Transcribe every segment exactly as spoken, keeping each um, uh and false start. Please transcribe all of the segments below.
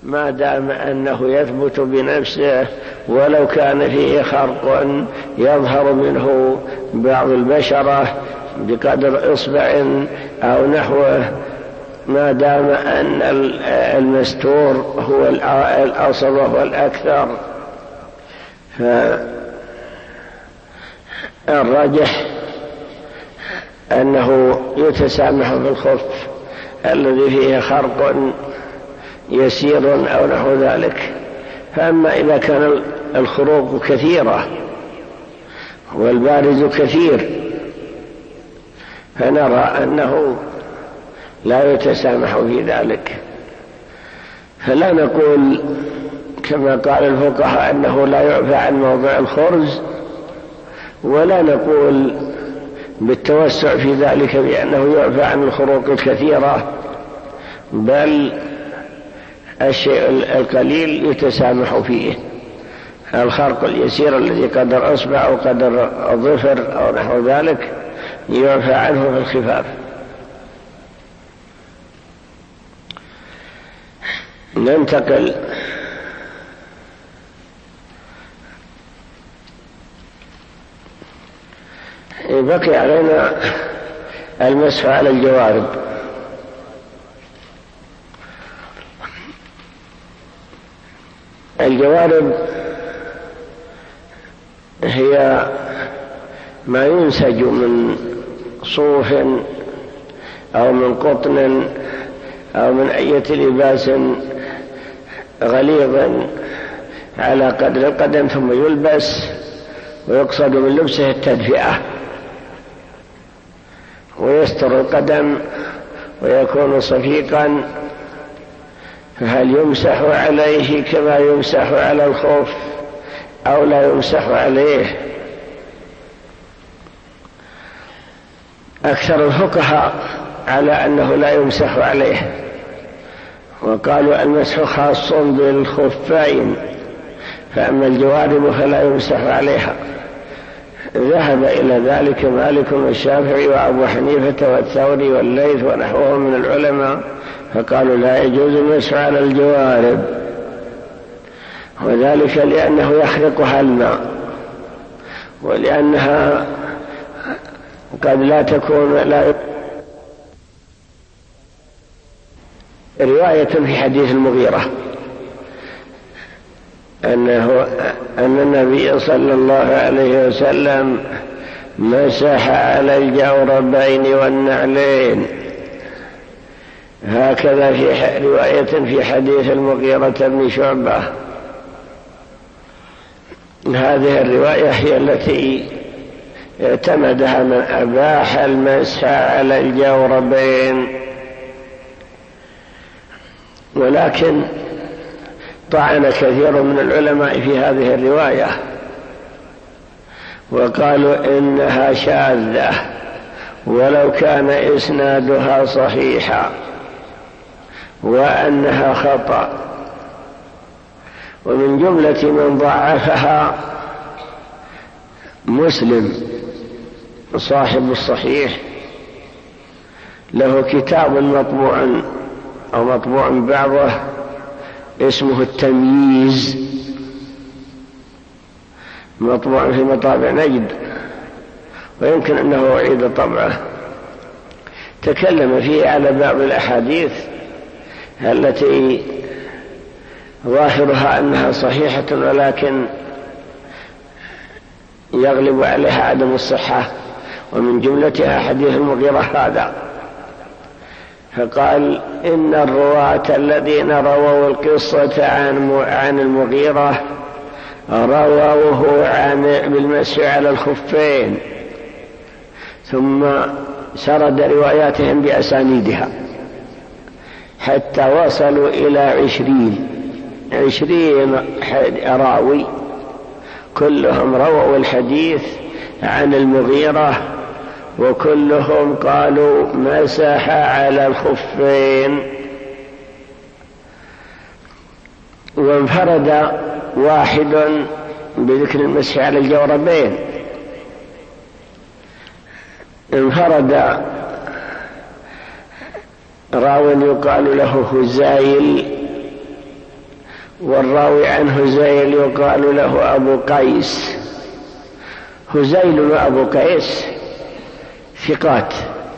ما دام أنه يثبت بنفسه، ولو كان فيه خرق يظهر منه بعض البشرة بقدر إصبع أو نحوه، ما دام أن المستور هو الأصل وهو الأكثر، فالراجح أنه يتسامح في الخف الذي فيه خرق يسير أو نحو ذلك. فأما إذا كان الخروق كثيرة والبارز كثير فنرى أنه لا يتسامح في ذلك. فلا نقول كما قال الفقهاء أنه لا يعفى عن موضع الخرز، ولا نقول بالتوسع في ذلك بأنه يعفى عن الخروق الكثيرة، بل الشيء القليل يتسامح فيه. الخرق اليسير الذي قدر أصبع أو قدر ظفر أو نحو ذلك يعفى عنه في الخفاف. ننتقل بقي علينا المسح على الجوارب. الجوارب هي ما ينسج من صوف أو من قطن أو من أي لباس غليظ على قدر القدم ثم يلبس، ويقصد من لبسه التدفئة ويستر القدم ويكون صفيقا. فهل يمسح عليه كما يمسح على الخف أو لا يمسح عليه؟ أكثر الفقهاء على أنه لا يمسح عليه، وقالوا المسح خاص بالخفين، فأما الجوارب فلا يمسح عليها. ذهب إلى ذلك مالك والشافعي وأبو حنيفة والثوري والليث ونحوهم من العلماء، فقالوا لا يجوز المسح على الجوارب، وذلك لأنه يخرقها الماء، ولأنها قد لا تكون لا. رواية في حديث المغيرة أنه أن النبي صلى الله عليه وسلم مسح على الجوربين والنعلين، هكذا في رواية في حديث المغيرة بن شعبة. هذه الرواية هي التي اعتمدها من أباح المسح على الجوربين، ولكن طعن كثير من العلماء في هذه الرواية وقالوا إنها شاذة ولو كان إسنادها صحيحا، وأنها خطأ. ومن جملة من ضعفها مسلم صاحب الصحيح، له كتاب مطبوع أو مطبوع بعضه اسمه التمييز، مطبوع في مطابع نجد، ويمكن أنه أعيد طبعه. تكلم فيه على بعض الأحاديث التي ظاهرها أنها صحيحة ولكن يغلب عليها عدم الصحة، ومن جملتها حديث المغيرة هذا. فقال إن الرواة الذين رووا القصة عن المغيرة رووه عن بالمسح على الخفين، ثم سرد رواياتهم بأسانيدها حتى وصلوا إلى عشرين عشرين راوي، كلهم رووا الحديث عن المغيرة، وكلهم قالوا مسح على الخفين. وانفرد واحد بذكر المسح على الجوربين، انفرد راو يقال له هزايل والراوي عن هزيل يقال له أبو قيس. هزيل وأبو قيس ثقات،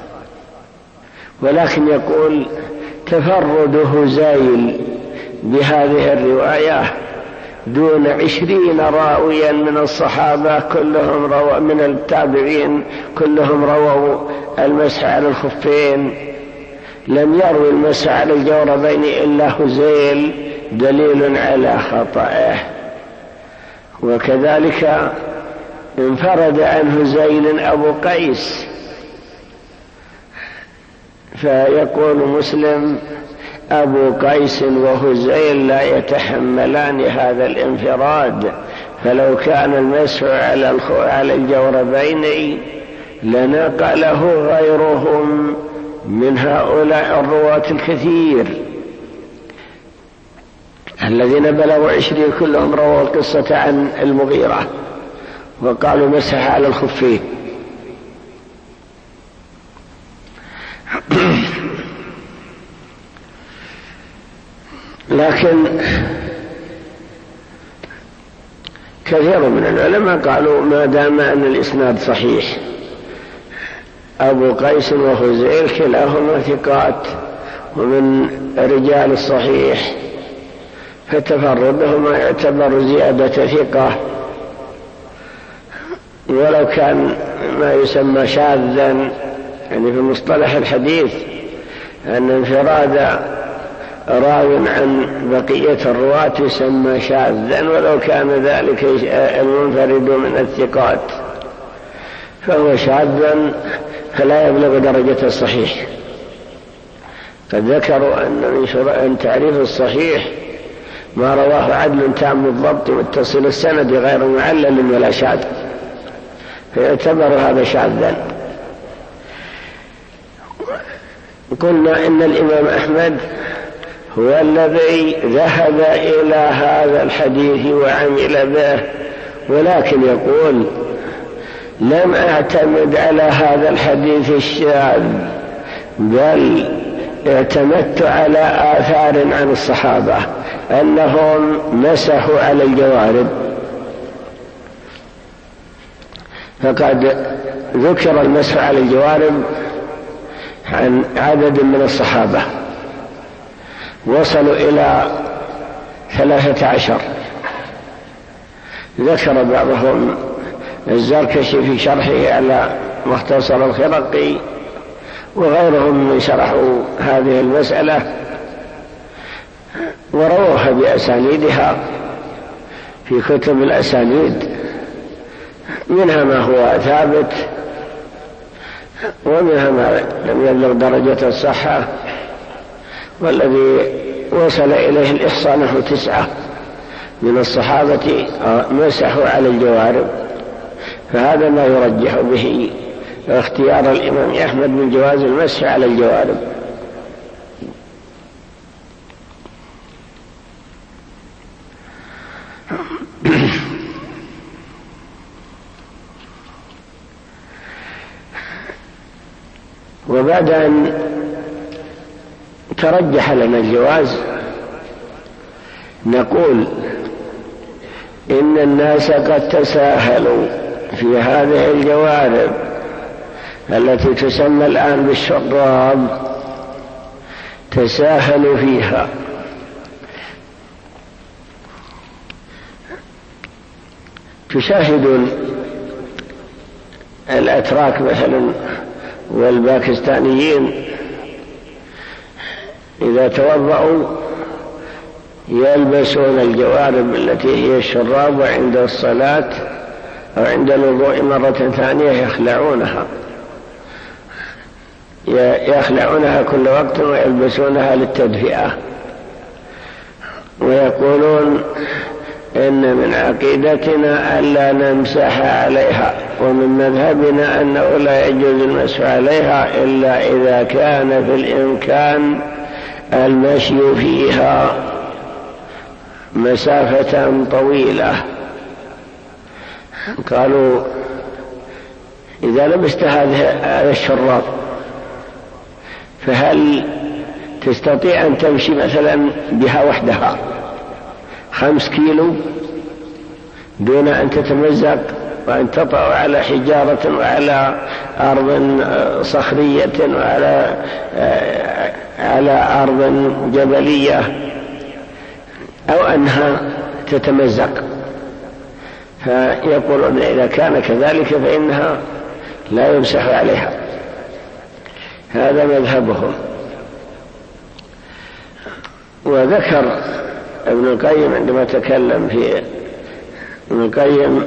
ولكن يقول تفرد هزيل بهذه الرواية دون عشرين راويا من الصحابة كلهم رووا، من التابعين كلهم رووا المسح على الخفين، لم يروي المسح على الجوربين إلا هزيل، دليل على خطأه. وكذلك انفرد عن هزيل أبو قيس، فيقول مسلم أبو قيس وهزيل لا يتحملان هذا الانفراد، فلو كان المسح على الجوربين لنقله غيرهم من هؤلاء الرواة الكثير الذين بلغوا عشرين كلهم رووا القصة عن المغيرة وقالوا مسح على الخفين. لكن كثير من العلماء قالوا ما دام أن الإسناد صحيح، أبو قيس وهزيل كلاهما ثقات ومن رجال الصحيح، فتفردهما يعتبر زيادة ثقة، ولو كان ما يسمى شاذا، يعني في مصطلح الحديث أن انفراد راو عن بقية الرواة يسمى شاذا، ولو كان ذلك المنفرد من الثقات فهو شاذا فلا يبلغ درجة الصحيح. قد ذكروا أن من تعريف الصحيح ما رواه عدل تام الضبط متصل السند غير معلل ولا شاذ، فيعتبر هذا شاذا. قلنا إن الإمام أحمد هو الذي ذهب إلى هذا الحديث وعمل به، ولكن يقول لم أعتمد على هذا الحديث الشاذ، بل اعتمدت على آثار عن الصحابة أنهم مسحوا على الجوارب، فقد ذكر المسح على الجوارب عن عدد من الصحابة وصلوا إلى ثلاثة عشر. ذكر بعضهم الزركشي في شرحه على مختصر الخرقي وغيرهم من شرحوا هذه المسألة ورووها بأسانيدها في كتب الأسانيد، منها ما هو ثابت ومنها ما لم يبلغ درجة الصحة، والذي وصل إليه الإحصاء نحو تسعة من الصحابة مسحوا على الجوارب، فهذا ما يرجح به اختيار الإمام أحمد من جواز المسح على الجوارب. وبعد أن ترجح لنا الجواز نقول إن الناس قد تساهلوا في هذه الجوارب التي تسمى الآن بالشراب، تساهلوا فيها، تشاهدون الأتراك مثلا والباكستانيين إذا توضأوا يلبسون الجوارب التي هي الشراب، وعند الصلاة أو عند الوضوء مرة ثانية يخلعونها يخلعونها كل وقت ويلبسونها للتدفئة، ويقولون إن من عقيدتنا ألا نمسح عليها، ومن مذهبنا أنه لا يجوز المسح عليها إلا إذا كان في الإمكان المشي فيها مسافة طويلة. قالوا إذا لبست هذا الشراب فهل تستطيع أن تمشي مثلا بها وحدها خمس كيلو دون أن تتمزق وأن تطأ على حجارة وعلى أرض صخرية وعلى على أرض جبلية، أو أنها تتمزق. فيقولون إذا كان كذلك فإنها لا يمسح عليها. هذا مذهبهم. وذكر ابن القيم عندما تكلم في ابن القيم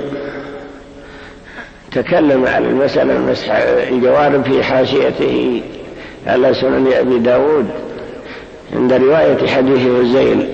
تكلم على المسألة مسح الجوارب في حاشيته على سنن أبي داود عند رواية حديث هزيل.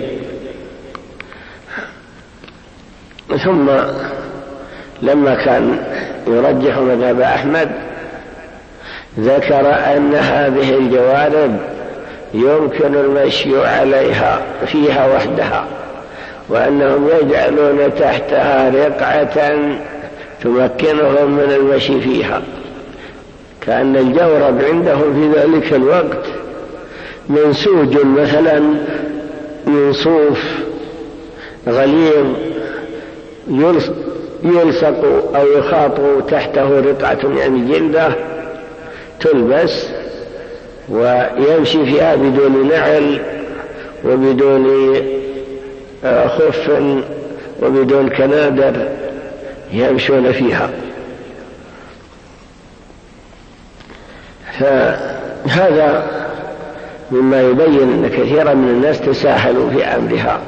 ثم لما كان يرجح مذهب أحمد ذكر أن هذه الجوارب يمكن المشي عليها فيها وحدها، وأنهم يجعلون تحتها رقعة تمكنهم من المشي فيها، كأن الجورب عندهم في ذلك الوقت منسوج مثلا من صوف غليظ يلصق أو يخاط تحته رقعة يعني جلدة تلبس ويمشي فيها بدون نعل وبدون خف وبدون كنادر يمشون فيها. فهذا مما يبين أن كثيرا من الناس تساهلوا في أمرها.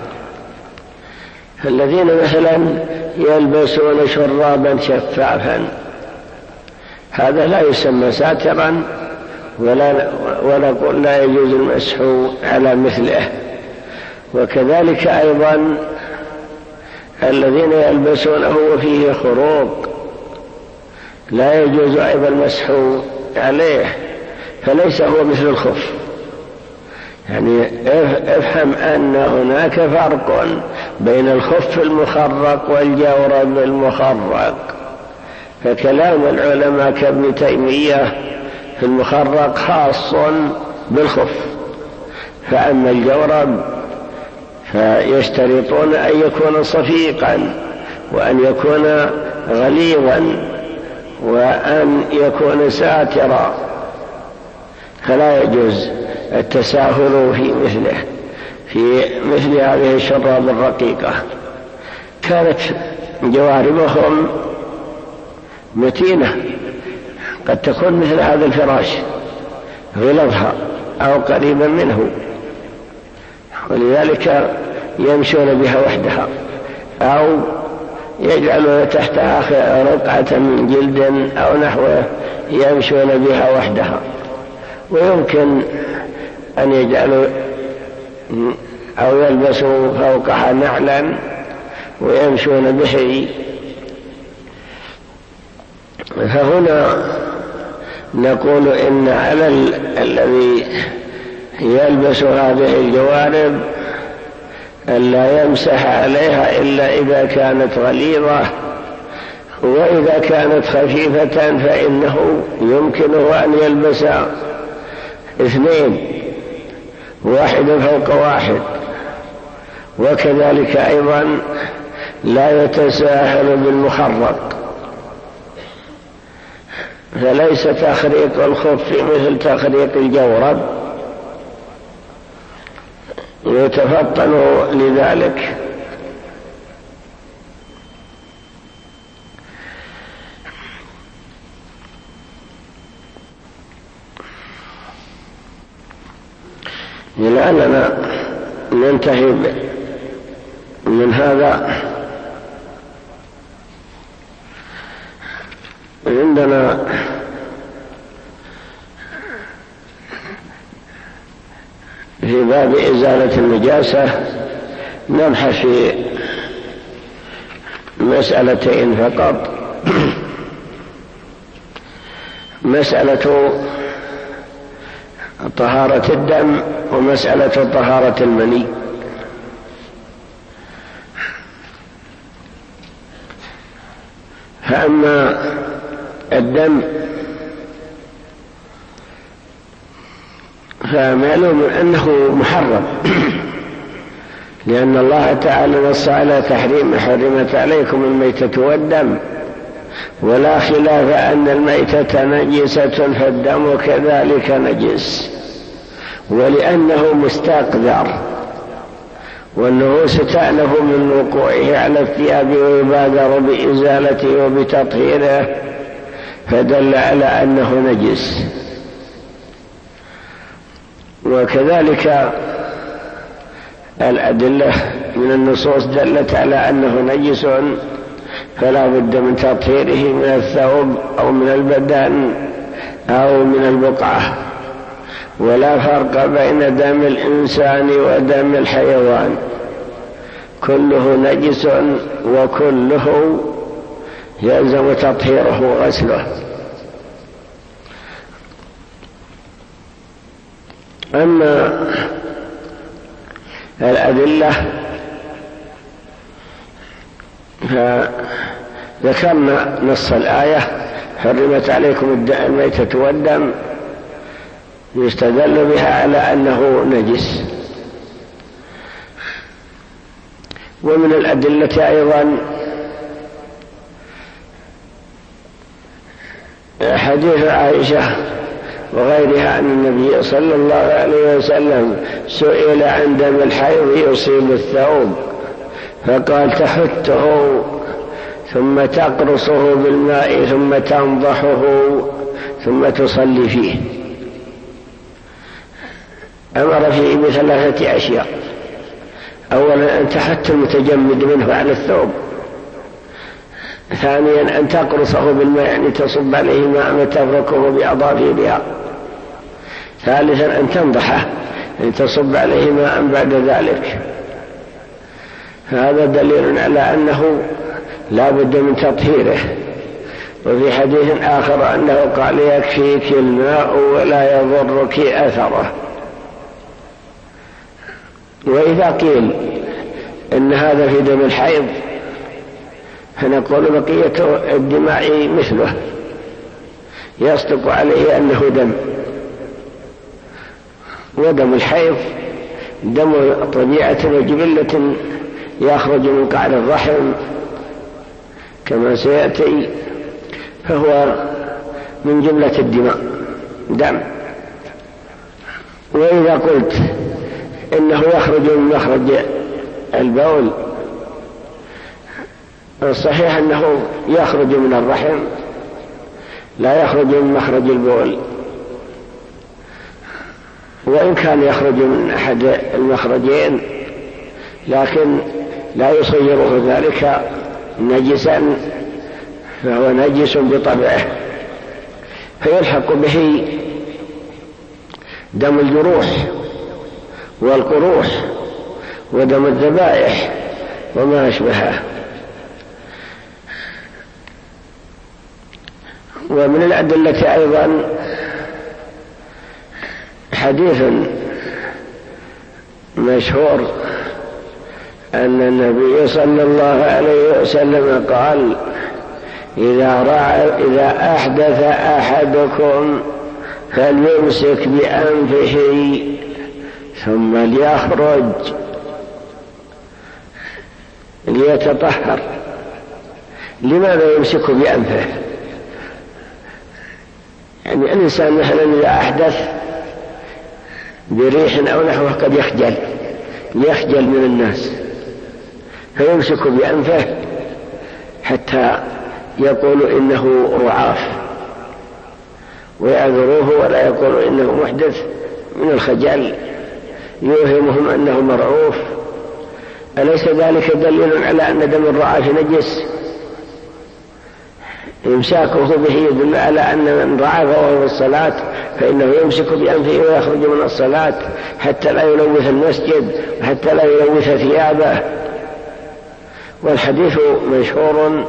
الذين مثلا يلبسون شرابا شفافا هذا لا يسمى ساترا ولا ونقول لا يجوز المسح على مثله. وكذلك أيضا الذين يلبسونه وفيه خروق لا يجوز أيضا المسح عليه، فليس هو مثل الخف. يعني افهم أن هناك فرق بين الخف المخرق والجورب المخرق. فكلام العلماء كابن تيمية في المخرق خاص بالخف، فأما الجورب فيشترطون أن يكون صفيقا وأن يكون غليظا وأن يكون ساترا، فلا يجوز التساهل في مثله في مثل هذه الشراب الرقيقة. كانت جواربهم متينة، قد تكون مثل هذا الفراش غلظها أو قريبا منه، ولذلك يمشون بها وحدها أو يجعلون تحتها رقعة من جلد أو نحوه يمشون بها وحدها. ويمكن أن يجعلوا أو يلبسوا فوقها نعلا ويمشون به. فهنا نقول إن على الذي يلبس هذه الجوارب ألا يمسح عليها إلا إذا كانت غليظة، وإذا كانت خفيفة فإنه يمكنه أن يلبس اثنين واحد فوق واحد. وكذلك أيضا لا يتساهل بالمخرق، فليس تخريق الخف مثل تخريق الجورب، يتفطن لذلك. لعلنا ننتهي من هذا. عندنا في باب إزالة النجاسة نبحث في مسألتين فقط. مسألة طهارة الدم ومسألة طهارة المني. فأما الدم فمعلوم أنه محرم لأن الله تعالى نص على تحريم حرمت عليكم الميتة والدم، ولا خلاف أن الميتة نجسة فالدم كذلك نجس، ولأنه مستقذر والنفوس تأنف من وقوعه على الثياب ويبادر بإزالته وبتطهيره، فدل على أنه نجس. وكذلك الأدلة من النصوص دلت على أنه نجس، فلا بد من تطهيره من الثوب أو من البدن أو من البقعة، ولا فرق بين دم الإنسان ودم الحيوان، كله نجس وكله يلزم تطهيره وغسله. أما الأدلة فذكرنا نص الآية حرمت عليكم الميتة والدم، يستدل بها على أنه نجس. ومن الأدلة أيضا حديث عائشة وغيرها عن النبي صلى الله عليه وسلم سئل عن دم الحيض يصيب الثوب فقال تحته ثم تقرصه بالماء ثم تنضحه ثم تصلي فيه. أمر فيه بثلاثة أشياء: أولا أن تحت المتجمد منه على الثوب، ثانيا أن تقرصه بالماء يعني تصب عليه ماء وتفركه بأظافرها، ثالثا أن تنضحه يعني تصب عليه ماء بعد ذلك. هذا دليل على أنه لا بد من تطهيره. وفي حديث آخر أنه قال يكفيك الماء ولا يضرك أثره. وإذا قيل إن هذا في دم الحيض فنقول بقية الدماء مثله، يصدق عليه أنه دم، ودم الحيض دم طبيعة وجبلة يخرج من قعر الرحم كما سيأتي، فهو من جملة الدماء دم. وإذا قلت إنه يخرج من مخرج البول، الصحيح أنه يخرج من الرحم لا يخرج من مخرج البول، وإن كان يخرج من أحد المخرجين لكن لا يصيره ذلك نجسا، فهو نجس بطبعه، فيلحق به دم الجروح والقروح ودم الذبائح وما أشبهه. ومن الأدلة أيضا حديث مشهور أن النبي صلى الله عليه وسلم قال إذا, رأى إذا أحدث أحدكم فليمسك بأنفه ثم ليخرج ليتطهر. لماذا يمسك بأنفه؟ يعني الإنسان مثلا إذا أحدث بريح أو نحوه قد يخجل يخجل من الناس، فيمسك بأنفه حتى يقول إنه رعاف ويعذروه، ولا يقول إنه محدث من الخجل، يوهمهم أنه مرعوف. أليس ذلك دليل على أن دم الرعاف نجس؟ إمساكه به يدل على أن من رعاف وهو في الصلاة فإنه يمسك بأنفه ويخرج من الصلاة حتى لا يلوث المسجد وحتى لا يلوث ثيابه. والحديث مشهور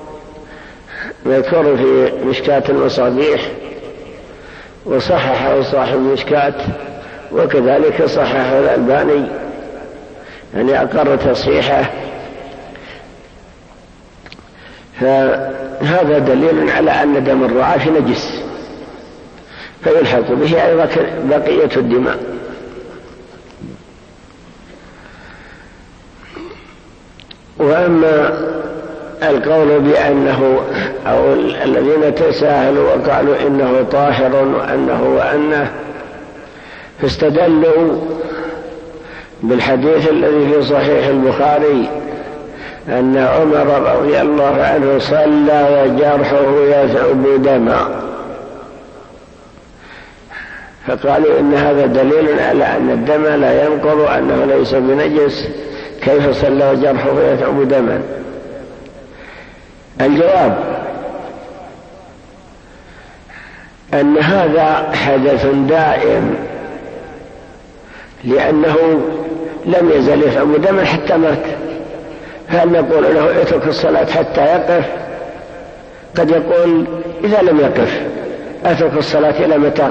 مذكور في مشكاة المصابيح، وصححه صاحب مشكاة، وكذلك صححه الألباني يعني أقر تصحيحه. فهذا دليل على أن دم الرعاف نجس، فيلحق به أيضا بقية الدماء. وأما القول بأنه أو الذين تساهلوا وقالوا إنه طاهر وأنه وأنه فاستدلوا بالحديث الذي في صحيح البخاري أن عمر رضي الله عنه صلى وجرحه يثعب دما، فقالوا إن هذا دليل على أن الدم لا ينقض وأنه ليس بنجس، كيف صلى وجرحه يثعب دما؟ الجواب أن هذا حدث دائم، لأنه لم يزل يثعب دما حتى مات، هل نقول له اترك الصلاة حتى يقف؟ قد يقول إذا لم يقف اترك الصلاة إلى متى؟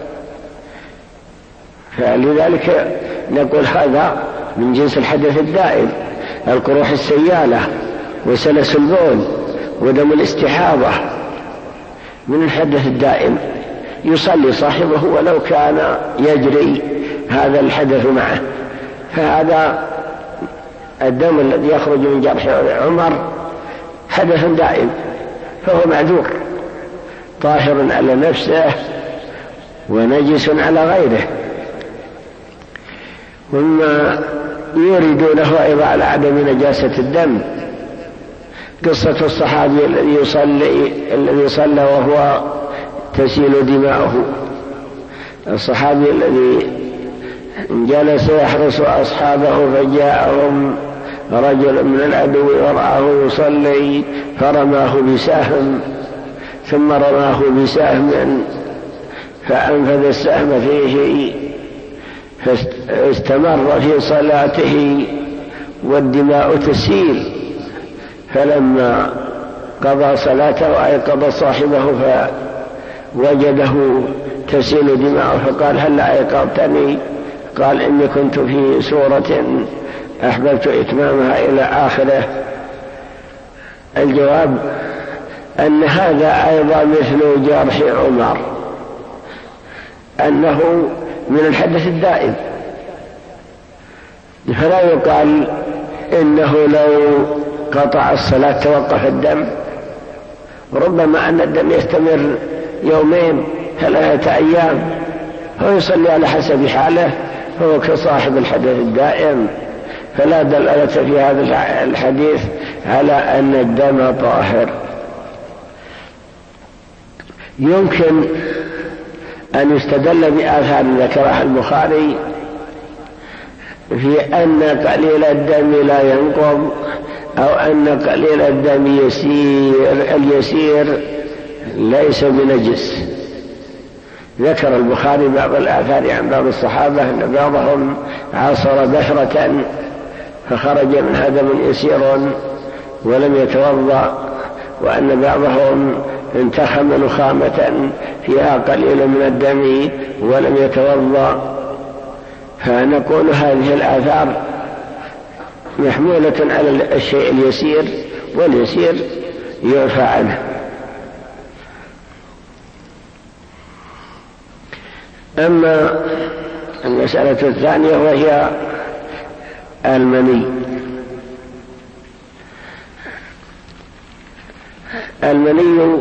فلذلك نقول هذا من جنس الحدث الدائم، القروح السيالة وسلس البول ودم الاستحاضة من الحدث الدائم، يصلي صاحبه ولو كان يجري هذا الحدث معه. فهذا الدم الذي يخرج من جرح عمر حدث دائم، فهو معذور، طاهر على نفسه ونجس على غيره. وما يريدونه أيضا على عدم نجاسة الدم قصة الصحابي الذي يصلي الذي صلى وهو تسيل دماؤه، الصحابي الذي جلس يحرس أصحابه فجاءهم رجل من العدو ورآه يصلي فرماه بسهم، ثم رماه بسهم فأنفذ السهم فيه فاستمر في صلاته والدماء تسيل، فلما قضى صلاته أيقظ صاحبه فوجده تسيل دماءه فقال هل أيقظتني؟ قال إني كنت في سورة أحببت إتمامها إلى آخره. الجواب أن هذا أيضا مثل جرح عمر، أنه من الحدث الدائم، فلا يقال إنه لو قطع الصلاة توقف الدم، ربما أن الدم يستمر يومين ثلاثة أيام، هو يصلي على حسب حاله، هو كصاحب الحدث الدائم، فلا دلالة في هذا الحديث على أن الدم طاهر. يمكن أن يستدل بآثار ذكرها البخاري في أن قليل الدم لا ينقض، أو أن قليل الدم يسير اليسير ليس بنجس. ذكر البخاري بعض الآثار عن بعض الصحابة أن بعضهم عصر بشرة فخرج منها دم يسير ولم يتوضأ، وأن بعضهم انتخم نخامة فيها قليل من الدم ولم يتوضأ. فنقول هذه الآثار محمولة على الشيء اليسير، واليسير يعفى عنه. أما المسألة الثانية وهي المني، المني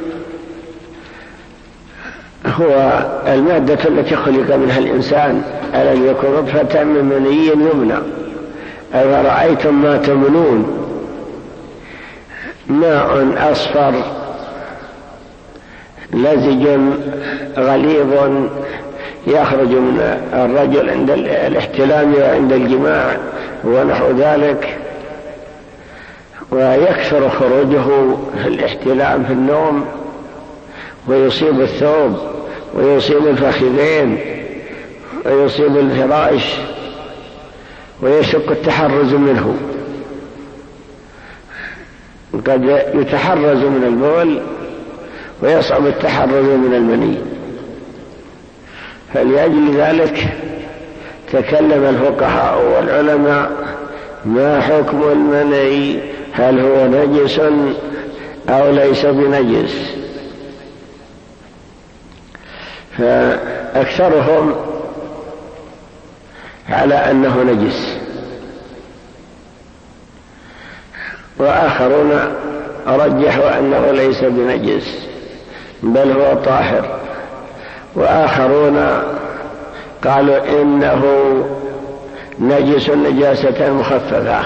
هو المادة التي خلق منها الإنسان، ألم يكن نطفة من مني يمنى، أفرأيتم ما تمنون، ماء أصفر لزج غليظ يخرج من الرجل عند الاحتلام وعند الجماع ونحو ذلك، ويكثر خروجه في الاحتلام في النوم، ويصيب الثوب ويصيب الفخذين ويصيب الفراش، ويشق التحرز منه. قد يتحرز من البول ويصعب التحرز من المني، فلأجل ذلك تكلم الفقهاء والعلماء ما حكم المني، هل هو نجس أو ليس بنجس؟ فأكثرهم على أنه نجس، وآخرون رجحوا أنه ليس بنجس بل هو طاهر، وآخرون قالوا إنه نجس نجاسة مخففة.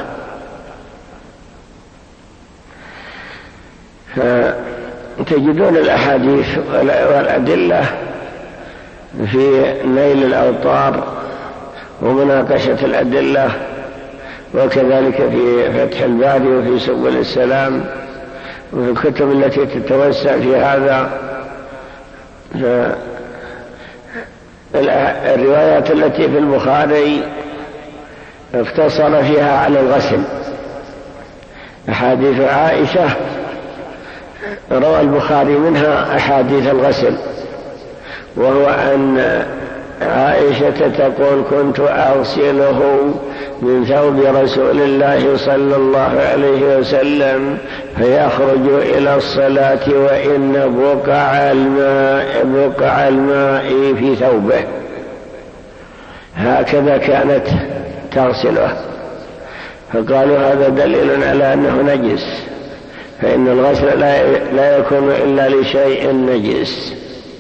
فتجدون الأحاديث والأدلة في نيل الأوطار ومناقشة الأدلة، وكذلك في فتح الباري وفي سبل السلام وفي الكتب التي تتوسع في هذا. الروايات التي في البخاري اقتصر فيها على الغسل. أحاديث عائشة روى البخاري منها أحاديث الغسل، وهو أن عائشة تقول: كنت أغسله من ثوب رسول الله صلى الله عليه وسلم فيخرج إلى الصلاة وإن بقع الماء, بقع الماء في ثوبه. هكذا كانت تغسله، فقالوا هذا دليل على أنه نجس، فإن الغسل لا يكون إلا لشيء نجس.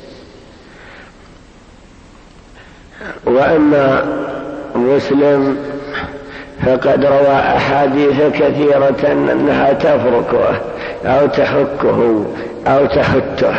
وأما مسلم فقد روى أحاديث كثيرة أنها تفركه أو تحكه أو تحته،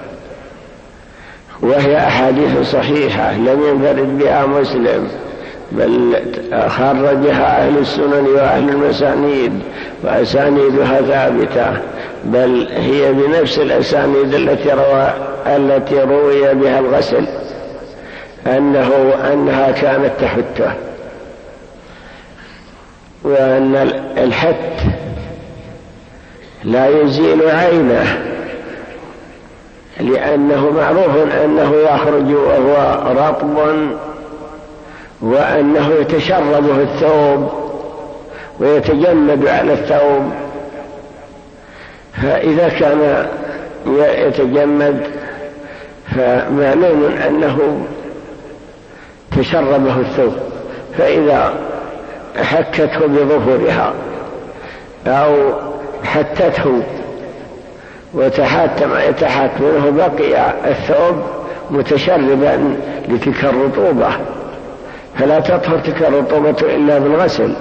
وهي أحاديث صحيحة لم ينفرد بها مسلم، بل خرجها أهل السنن وأهل المسانيد، وأسانيدها ثابتة، بل هي بنفس الأسانيد التي روى التي روي بها الغسل أنه أنها كانت تحته. وأن الحت لا يزيل عينه، لأنه معروف أنه يخرج وهو رطب، وأنه يتشربه الثوب ويتجمد على الثوب، فإذا كان يتجمد فمعلوم أنه تشربه الثوب، فإذا حكته بظهورها أو حتته وتحات ما يتحات منه بقي الثوب متشربا لتلك الرطوبة، فلا تطهر تلك الرطوبة إلا بالغسل،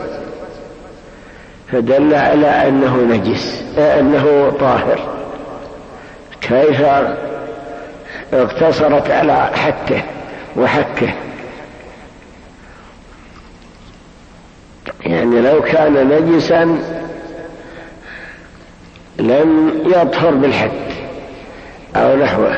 فدل على أنه نجس أنه طاهر. كيف اقتصرت على حته وحكه؟ يعني لو كان نجسا لم يطهر بالحد أو نحوه.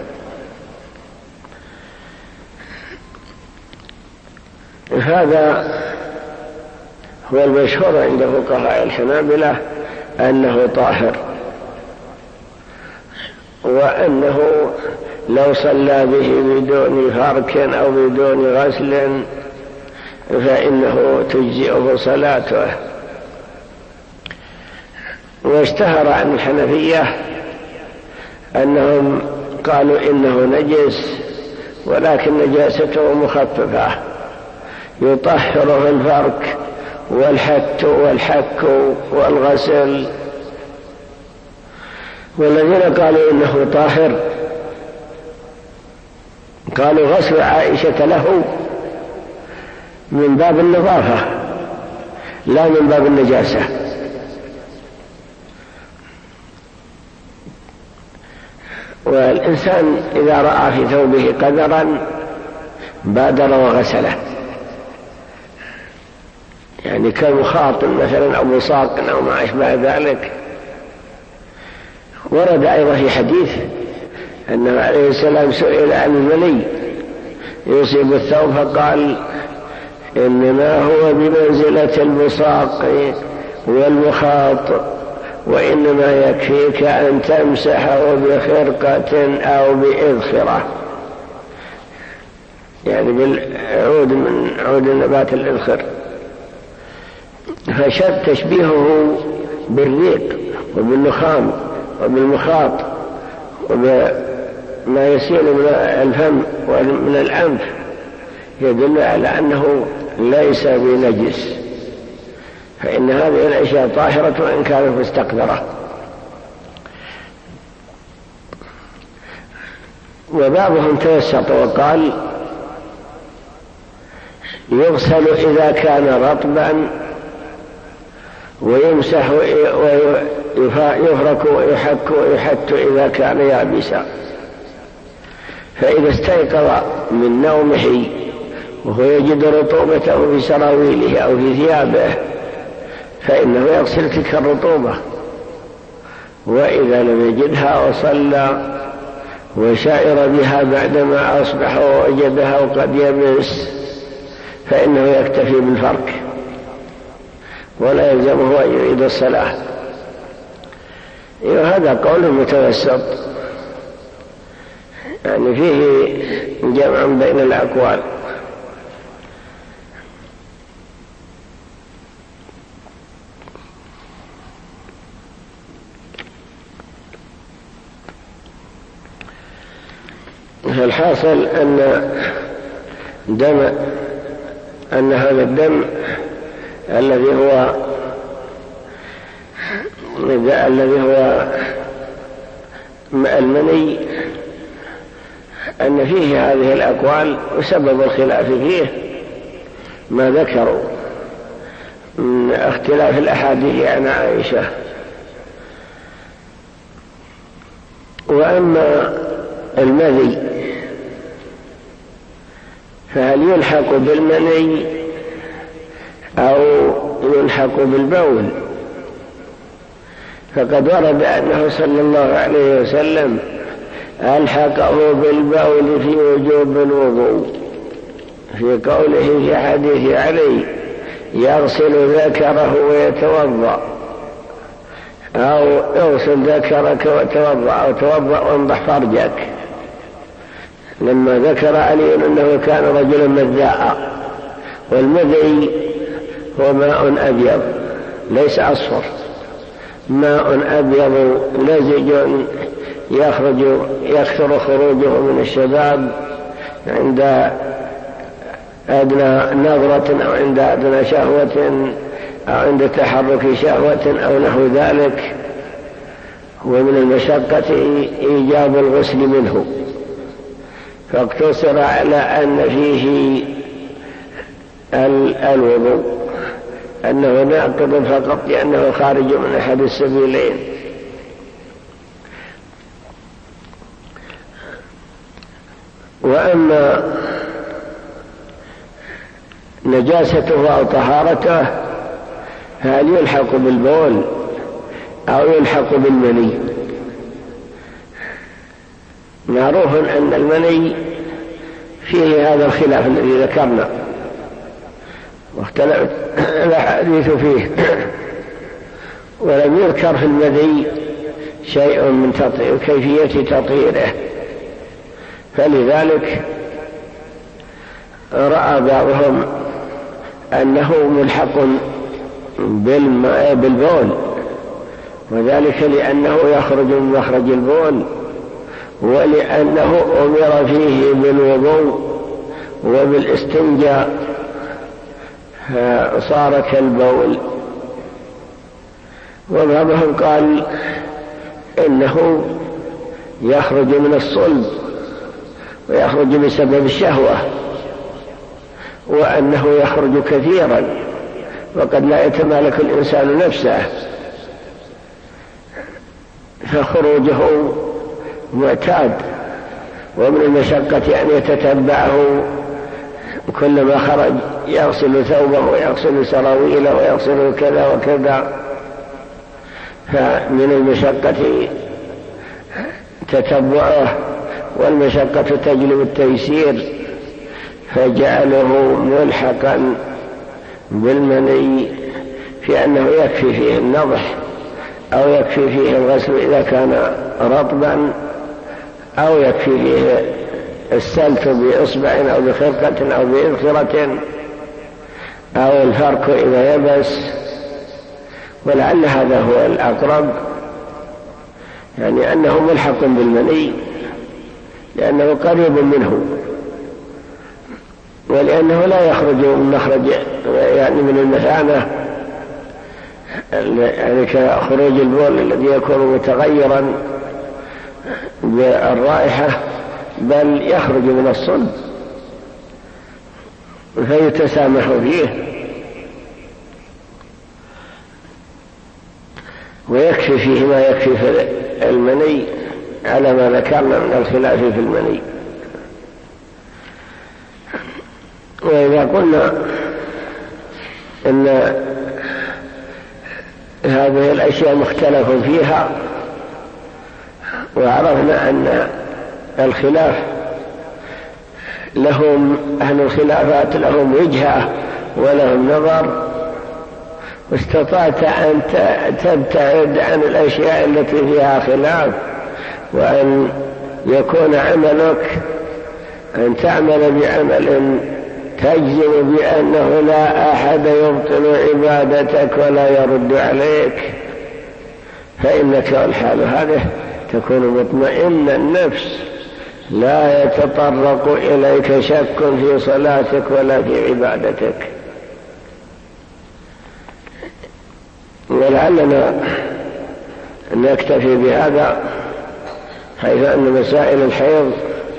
هذا هو المشهور عند فقهاء الحنابلة أنه طاهر، وأنه لو صلى به بدون فرك أو بدون غسل فإنه تجزئه صلاته. واشتهر عن الحنفية أنهم قالوا إنه نجس، ولكن نجاسته مخففة، يطهره الفرك والحت والحك والغسل. والذين قالوا إنه طاهر قالوا غسل عائشة له من باب النظافة لا من باب النجاسة، والإنسان إذا رأى في ثوبه قدرا بادر وغسله، يعني كالمخاط مثلا أو مساق أو ما أشبه ذلك. ورد أيضا في حديث أنه عليه السلام سئل عن المني يصيب الثوب فقال: إنما هو بمنزلة المساق والمخاط، وإنما يكفيك أن تمسحه بخرقة أو بإذخرة، يعني بالعود من عود النبات الإذخر. فشد تشبيهه بالريق وبالنخام وبالمخاط وبما يسيل من الفم ومن الأنف يدل على أنه ليس بنجس. فإن هذه الأشياء طاهرة وإن كانت مستقذرة. وبعضهم توسط وقال يغسل إذا كان رطبا ويمسح ويفرك ويحك ويحت إذا كان يابسا، فإذا استيقظ من نومه وهو يجد رطوبته في سراويله أو في ثيابه فإنه يغسل تلك الرطوبة، وإذا لم يجدها وصلى وشعر بها بعدما أصبح ووجدها وقد يبس فإنه يكتفي بالفرك ولا يلزمه أن يعيد الصلاة. هذا قول متوسط، يعني فيه جمع بين الأقوال. فالحاصل أن دم أن هذا الدم الذي هو الذي هو المني أن فيه هذه الأقوال، وسبب الخلاف فيه ما ذكروا من اختلاف الأحاديث عن عائشة. وأما المذي فهل يلحق بالمني أو يلحق بالبول؟ فقد ورد أنه صلى الله عليه وسلم ألحقه بالبول في وجوب الوضوء، في قوله في حديث علي يغسل ذكره ويتوضأ، أو اغسل ذكرك وتوضأ، أو توضأ وانضح فرجك، لما ذكر علي أنه كان رجلا مذاء. والمذي هو ماء أبيض ليس أصفر، ماء أبيض لزج يخرج يكثر خروجه من الشباب عند أدنى نظرة أو عند أدنى شهوة أو عند تحرك شهوة أو نحو ذلك، ومن المشقة إيجاب الغسل منه، فاقتصر على أن فيه الوضوء أنه ناقض فقط لأنه خارج من أحد السبيلين. وأما نجاسته أو طهارته فهل يلحق بالبول أو يلحق بالمني؟ معروف أن المني فيه هذا الخلاف الذي ذكرنا واختلفت الأحاديث فيه، ولم يذكر في المذي شيء من تطهير كيفية تطهيره، فلذلك رأى بعضهم أنه ملحق بالبول، وذلك لأنه يخرج من مخرج البول، ولأنه أمر فيه بالوضوء وبالاستنجاء صار كالبول. وبعضهم قال إنه يخرج من الصلب ويخرج بسبب الشهوة، وأنه يخرج كثيرا وقد لا يتمالك الإنسان نفسه، فخروجه معتاد، ومن المشقة أن يتتبعه كلما خرج يغسل ثوبه ويغسل سراويله ويغسل كذا وكذا، فمن المشقة تتبعه، والمشقة تجلب التيسير، فجعله ملحقا بالمني في أنه يكفي فيه النضح أو يكفي فيه الغسل إذا كان رطبا، أو يكفي فيه السلت بإصبع أو بخرقة أو بإذخرة، أو الفرك إذا يبس، ولعل هذا هو الأقرب، يعني أنه ملحق بالمني لأنه قريب منه، ولأنه لا يخرج من مخرج يعني من المثانة يعني كخروج البول الذي يكون متغيرا بالرائحة بل يخرج من الصلب فيتسامح فيه، ويكفي فيه ما يكفي في المني على ما ذكرنا من الخلاف في المني. وإذا قلنا إن هذه الأشياء مختلف فيها وعرفنا أن الخلاف لهم أهل الخلافات لهم وجهة ولهم نظر، واستطعت أن تبتعد عن الأشياء التي فيها خلاف وأن يكون عملك أن تعمل بعمل تجزم بأنه لا أحد يبطل عبادتك ولا يرد عليك، فإنك والحال هذه تكون مطمئن النفس لا يتطرق إليك شك في صلاتك ولا في عبادتك. ولعلنا نكتفي بهذا، حيث أن مسائل الحيض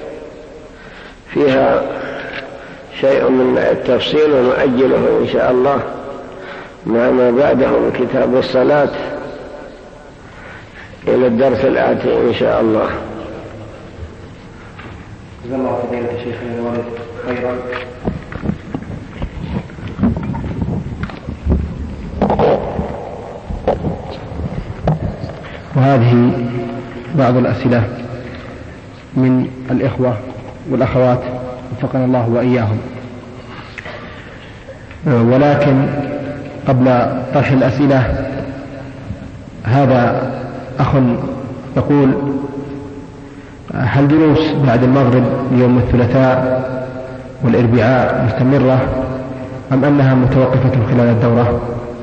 فيها شيء من التفصيل ونؤجله إن شاء الله مع ما بعده من كتاب الصلاة إلى الدرس الآتي إن شاء الله. جزا الله فضيلة شيخنا الوالد خيرا. وهذه بعض الأسئلة من الإخوة والأخوات وفقنا الله وإياهم. ولكن قبل طرح الأسئلة هذا أخ يقول: هل دروس بعد المغرب يوم الثلاثاء والأربعاء مستمرة أم أنها متوقفة خلال الدورة؟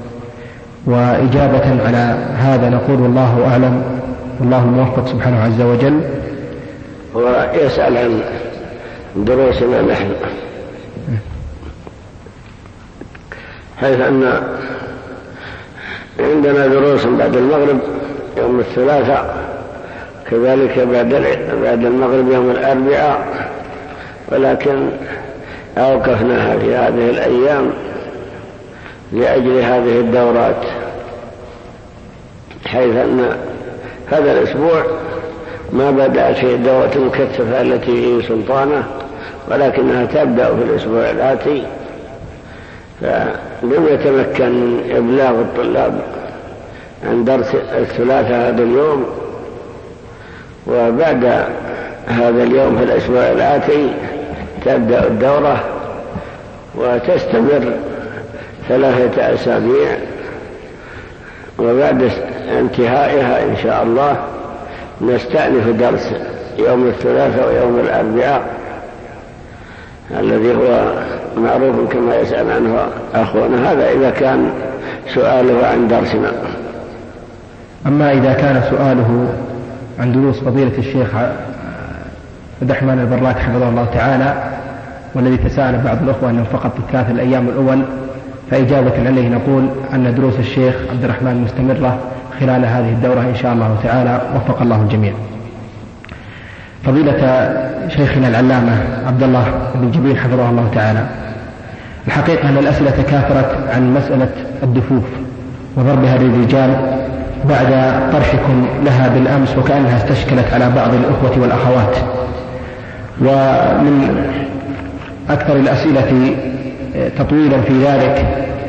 وإجابة على هذا نقول والله أعلم والله الموفق سبحانه عز وجل. ويسأل عن دروسنا نحن، حيث أن عندنا دروس بعد المغرب يوم الثلاثاء، كذلك بعد المغرب يوم الأربعاء، ولكن أوقفناها في هذه الأيام لأجل هذه الدورات، حيث أن هذا الأسبوع ما بدأت فيه الدورة المكثفة التي في سلطانة، ولكنها تبدأ في الأسبوع الآتي، فلم يتمكن من إبلاغ الطلاب عن درس الثلاثاء هذا اليوم، وبعد هذا اليوم في الأسبوع الآتي تبدأ الدورة وتستمر ثلاثة أسابيع، وبعد انتهائها إن شاء الله نستأنف درس يوم الثلاثاء ويوم الأربعاء الذي هو معروف كما يسأل عنه أخونا. هذا إذا كان سؤاله عن درسنا. أما إذا كان سؤاله عن دروس فضيلة الشيخ عبد الرحمن البراك حفظه الله تعالى، والذي تساءل بعض الأخوة أنه فقط الثلاث الأيام الأول، فإجابة عليه نقول أن دروس الشيخ عبد الرحمن مستمرة خلال هذه الدورة إن شاء الله تعالى، وفق الله الجميع. فضيلة شيخنا العلامة عبد الله بن جبريل حفظه الله تعالى، الحقيقة أن الأسئلة تكاثرت عن مسألة الدفوف وضربها للرجال بعد طرحكم لها بالأمس، وكأنها استشكلت على بعض الأخوة والأخوات. ومن أكثر الأسئلة تطويلا في ذلك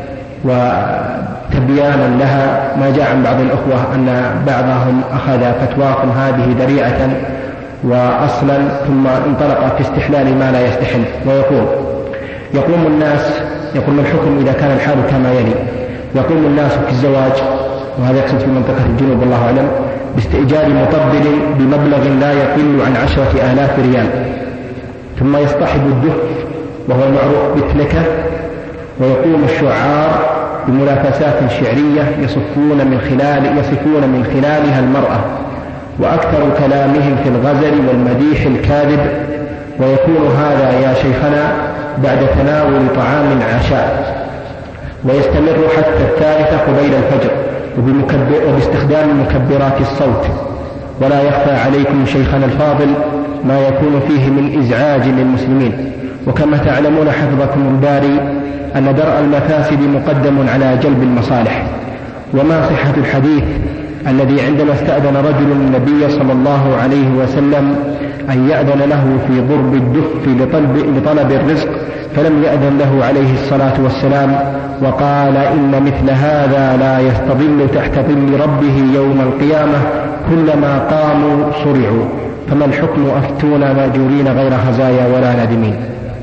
وتبيانا لها ما جاء عن بعض الأخوة أن بعضهم أخذ فتواكم هذه ذريعة وأصلا ثم انطلق في استحلال ما لا يستحل، ويقول يقوم الناس يقول الحكم إذا كان الحال كما يلي: يقوم الناس في الزواج، وهذا يقصد في منطقة الجنوب والله أعلم، باستئجار مطبل بمبلغ لا يقل عن عشرة آلاف ريال، ثم يصطحب الدف وهو معروف بتلكة، ويقوم الشعار بمنافسات شعرية يصفون من خلال يصفون من خلالها المرأة، وأكثر كلامهم في الغزل والمديح الكاذب، ويكون هذا يا شيخنا بعد تناول طعام عشاء، ويستمر حتى الثالثة قبيل الفجر وباستخدام مكبرات الصوت. ولا يخفى عليكم شيخنا الفاضل ما يكون فيه من إزعاج للمسلمين. وكما تعلمون حفظكم الباري أن درء المفاسد مقدم على جلب المصالح. وما صحة الحديث الذي عندما استأذن رجل النبي صلى الله عليه وسلم أن يأذن له في ضرب الدف لطلب, لطلب الرزق فلم يأذن له عليه الصلاة والسلام وقال إن مثل هذا لا يستظل تحت ظل ربه يوم القيامة كلما قاموا صرعوا. فما الحكم أفتونا ماجورين غير خزايا ولا نادمين؟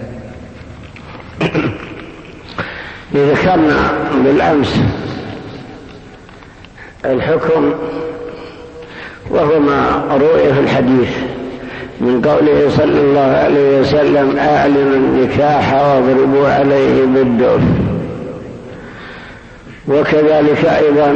ذكرنا بالأمس الحكم وهو ما روي في الحديث من قوله صلى الله عليه وسلم أعلنوا النكاح واضربوا عليه بالدف. وكذلك أيضا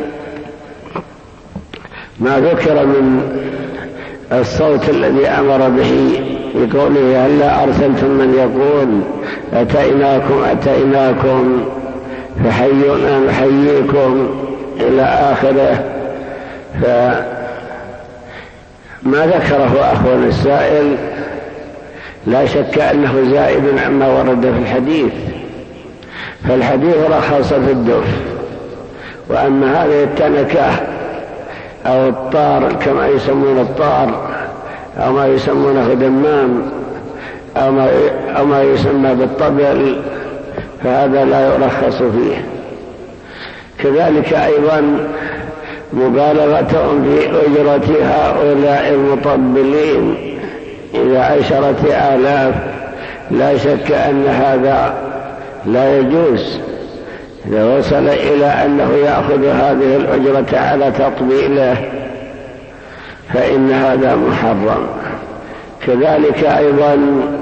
ما ذكر من الصوت الذي أمر به بقوله هلا أرسلتم من يقول أتيناكم أتيناكم فحيونا نحييكم إلى آخره. فما ذكره أخونا السائل لا شك أنه زائد عما ورد في الحديث، فالحديث رخص في الدف. وأما هذه التنكة أو الطار كما يسمون الطار أو ما يسمونه دمام أو ما, أو ما يسمى بالطبل فهذا لا يرخص فيه. كذلك أيضا مبالغة في أجرة هؤلاء المطبلين إلى عشرة آلاف لا شك أن هذا لا يجوز. إذا وصل إلى أنه يأخذ هذه الأجرة على تطبيله فإن هذا محرم. كذلك أيضا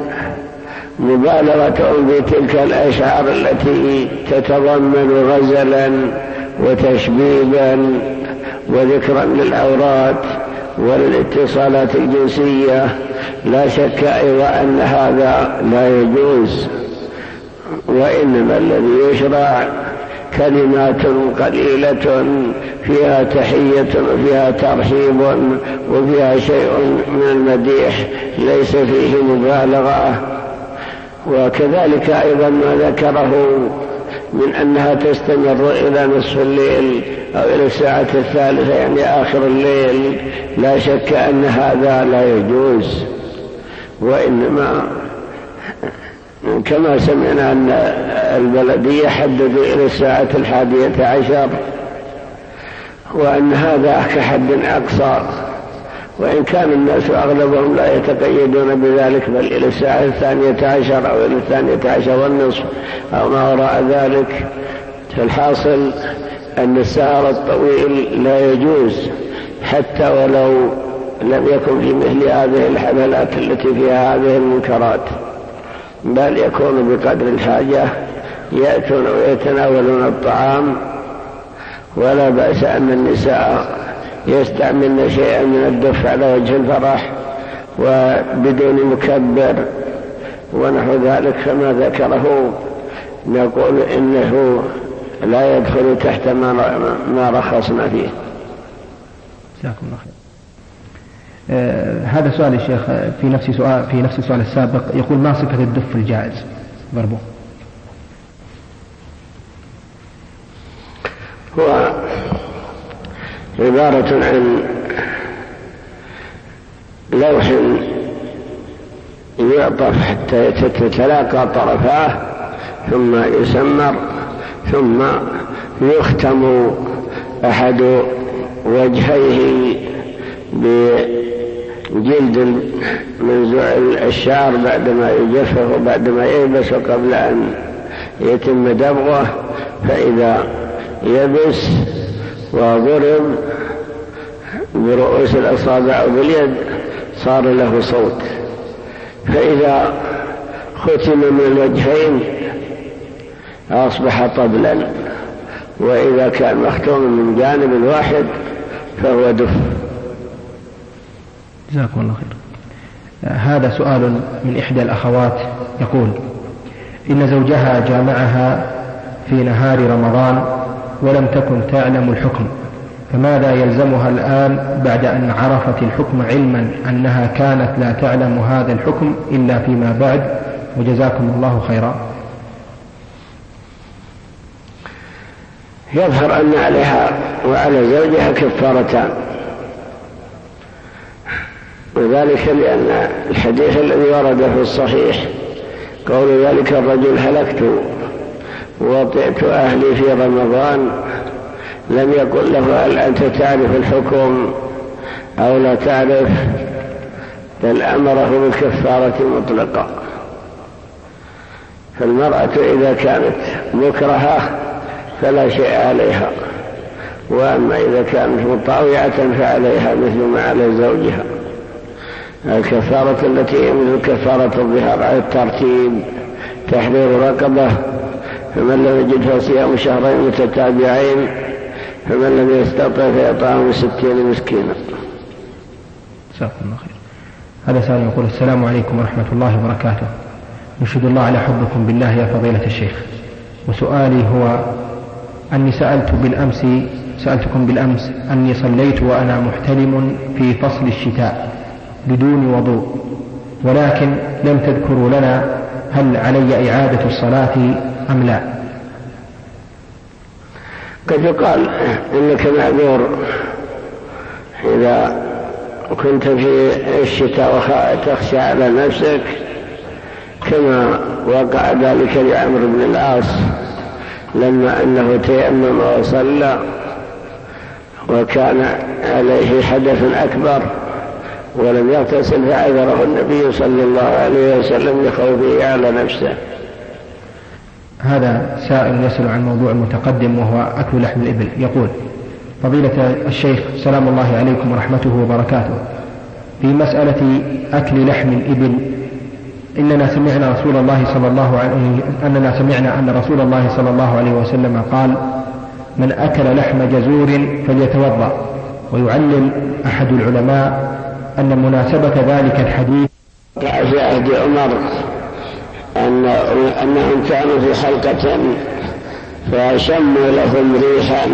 مبالغة بتلك الأشعار التي تتضمن غزلا وتشبيبا وذكرا للعورات والاتصالات الجنسية لا شك أيضا أن هذا لا يجوز. وإنما الذي يشرع كلمات قليلة فيها تحية وفيها ترحيب وفيها شيء من المديح ليس فيه مبالغة. وكذلك أيضا ما ذكره من أنها تستمر إلى نصف الليل أو إلى الساعة الثالثة يعني آخر الليل لا شك أن هذا لا يجوز. وإنما كما سمعنا أن البلدية حددوا إلى الساعة الحادية عشر وأن هذا كحد أقصى، وإن كان الناس أغلبهم لا يتقيدون بذلك بل إلى الساعة الثانية عشر أو إلى الثانية عشر والنصف أو ما وراء ذلك. فالحاصل أن السهر الطويل لا يجوز حتى ولو لم يكن في مثل هذه الحفلات التي فيها هذه المنكرات، بل يكون بقدر الحاجة يأتون ويتناولون الطعام. ولا بأس أن النساء يستعملن شيئا من الدف على وجه الفرح وبدون مكبر ونحو ذلك كما ذكره نقول إنه لا يدخل تحت ما رخصنا فيه. جزاكم الله خير. آه هذا سؤال الشيخ في نفس سؤال في نفس السؤال السابق يقول ما صفة الدف الجائز ضربه؟ هو عبارة عن لوح يعطف حتى تتلاقى طرفاه ثم يسمر ثم يختم أحد وجهيه بجلد منزوع الشعر بعدما يجفف وبعدما يلبس قبل أن يتم دبغه، فإذا يبس وضرب برؤوس الأصابع وباليد صار له صوت. فإذا ختم من الوجهين أصبح طبلا، وإذا كان مختوم من جانب واحد فهو دف. جزاكم الله خير. هذا سؤال من إحدى الأخوات يقول إن زوجها جامعها في نهار رمضان ولم تكن تعلم الحكم، فماذا يلزمها الآن بعد أن عرفت الحكم علما أنها كانت لا تعلم هذا الحكم إلا فيما بعد؟ وجزاكم الله خيرا. يظهر أن عليها وعلى زوجها كفارتان، وذلك لأن الحديث الذي ورد في الصحيح قول ذلك الرجل هلكت ووطئت أهلي في رمضان لم يقل له هل أنت تعرف الحكم أو لا تعرف، بل أمره بالكفارة مطلقة. فالمرأة إذا كانت مكرهة فلا شيء عليها، وأما إذا كانت مطاوعة فعليها مثل ما على زوجها. الكفارة التي هي مثل كفارة الظهار على الترتيب تحرير رقبة، فمن لم يجد فصيام شهرين متتابعين، فمن لم يستطع فإطعام ستين مسكينا. جزاكم الله خير. هذا سؤال يقول: السلام عليكم ورحمة الله وبركاته، نشهد الله على حبكم بالله يا فضيلة الشيخ، وسؤالي هو أني سألت بالأمس سألتكم بالأمس أني صليت وأنا محتلم في فصل الشتاء بدون وضوء، ولكن لم تذكروا لنا هل علي إعادة الصلاة أم لا؟ قد يقال إنك معذور إذا كنت في الشتاء وتخشى على نفسك، كما وقع ذلك لعمرو بن العاص لما أنه تيمم وصلى وكان عليه حدث أكبر ولم يغتسل فعذره النبي صلى الله عليه وسلم لخوفه على نفسه. هذا سائل يسأل عن موضوع متقدم وهو أكل لحم الإبل، يقول: فضيلة الشيخ سلام الله عليكم ورحمته وبركاته، في مسألة أكل لحم الإبل إننا سمعنا رسول الله صلى الله عليه أننا سمعنا أن رسول الله صلى الله عليه وسلم قال: من أكل لحم جزور فليتوضأ. ويعلل أحد العلماء أن مناسبة ذلك الحديث في عهد عمر أن أنهم كانوا في حلقة فشموا لهم ريحا،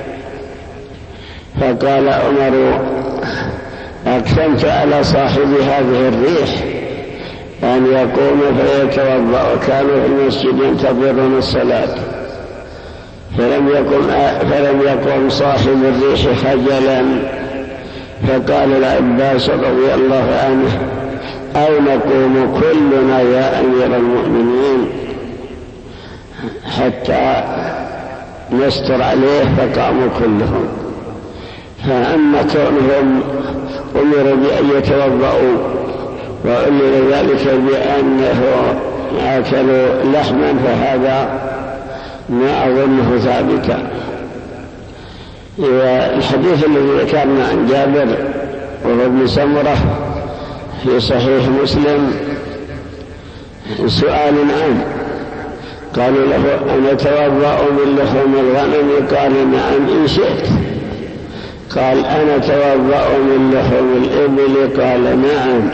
فقال عمر: أقسمت على صاحب هذه الريح أن يقوم فيتوضأ، وكانوا في المسجد ينتظرون الصلاة، فلم يقم فلم يقم صاحب الريح خجلا، فقال العباس رضي الله عنه: أو نقوم كلنا يا أمير المؤمنين حتى نستر عليه، فقاموا كلهم. فأما كونهم أمروا بأن يتوضأوا وأمر ذلك بأنه أكلوا لحما فهذا ما أظنه ثابتا. والحديث الذي ذكرنا عن جابر وهو ابن سمرة في صحيح مسلم سؤال عنه، قالوا له: أنا توضأ من لحوم الغنم؟ قال: نعم إن شئت. قال: أنا توضأ من لحوم الإبل؟ قال: نعم.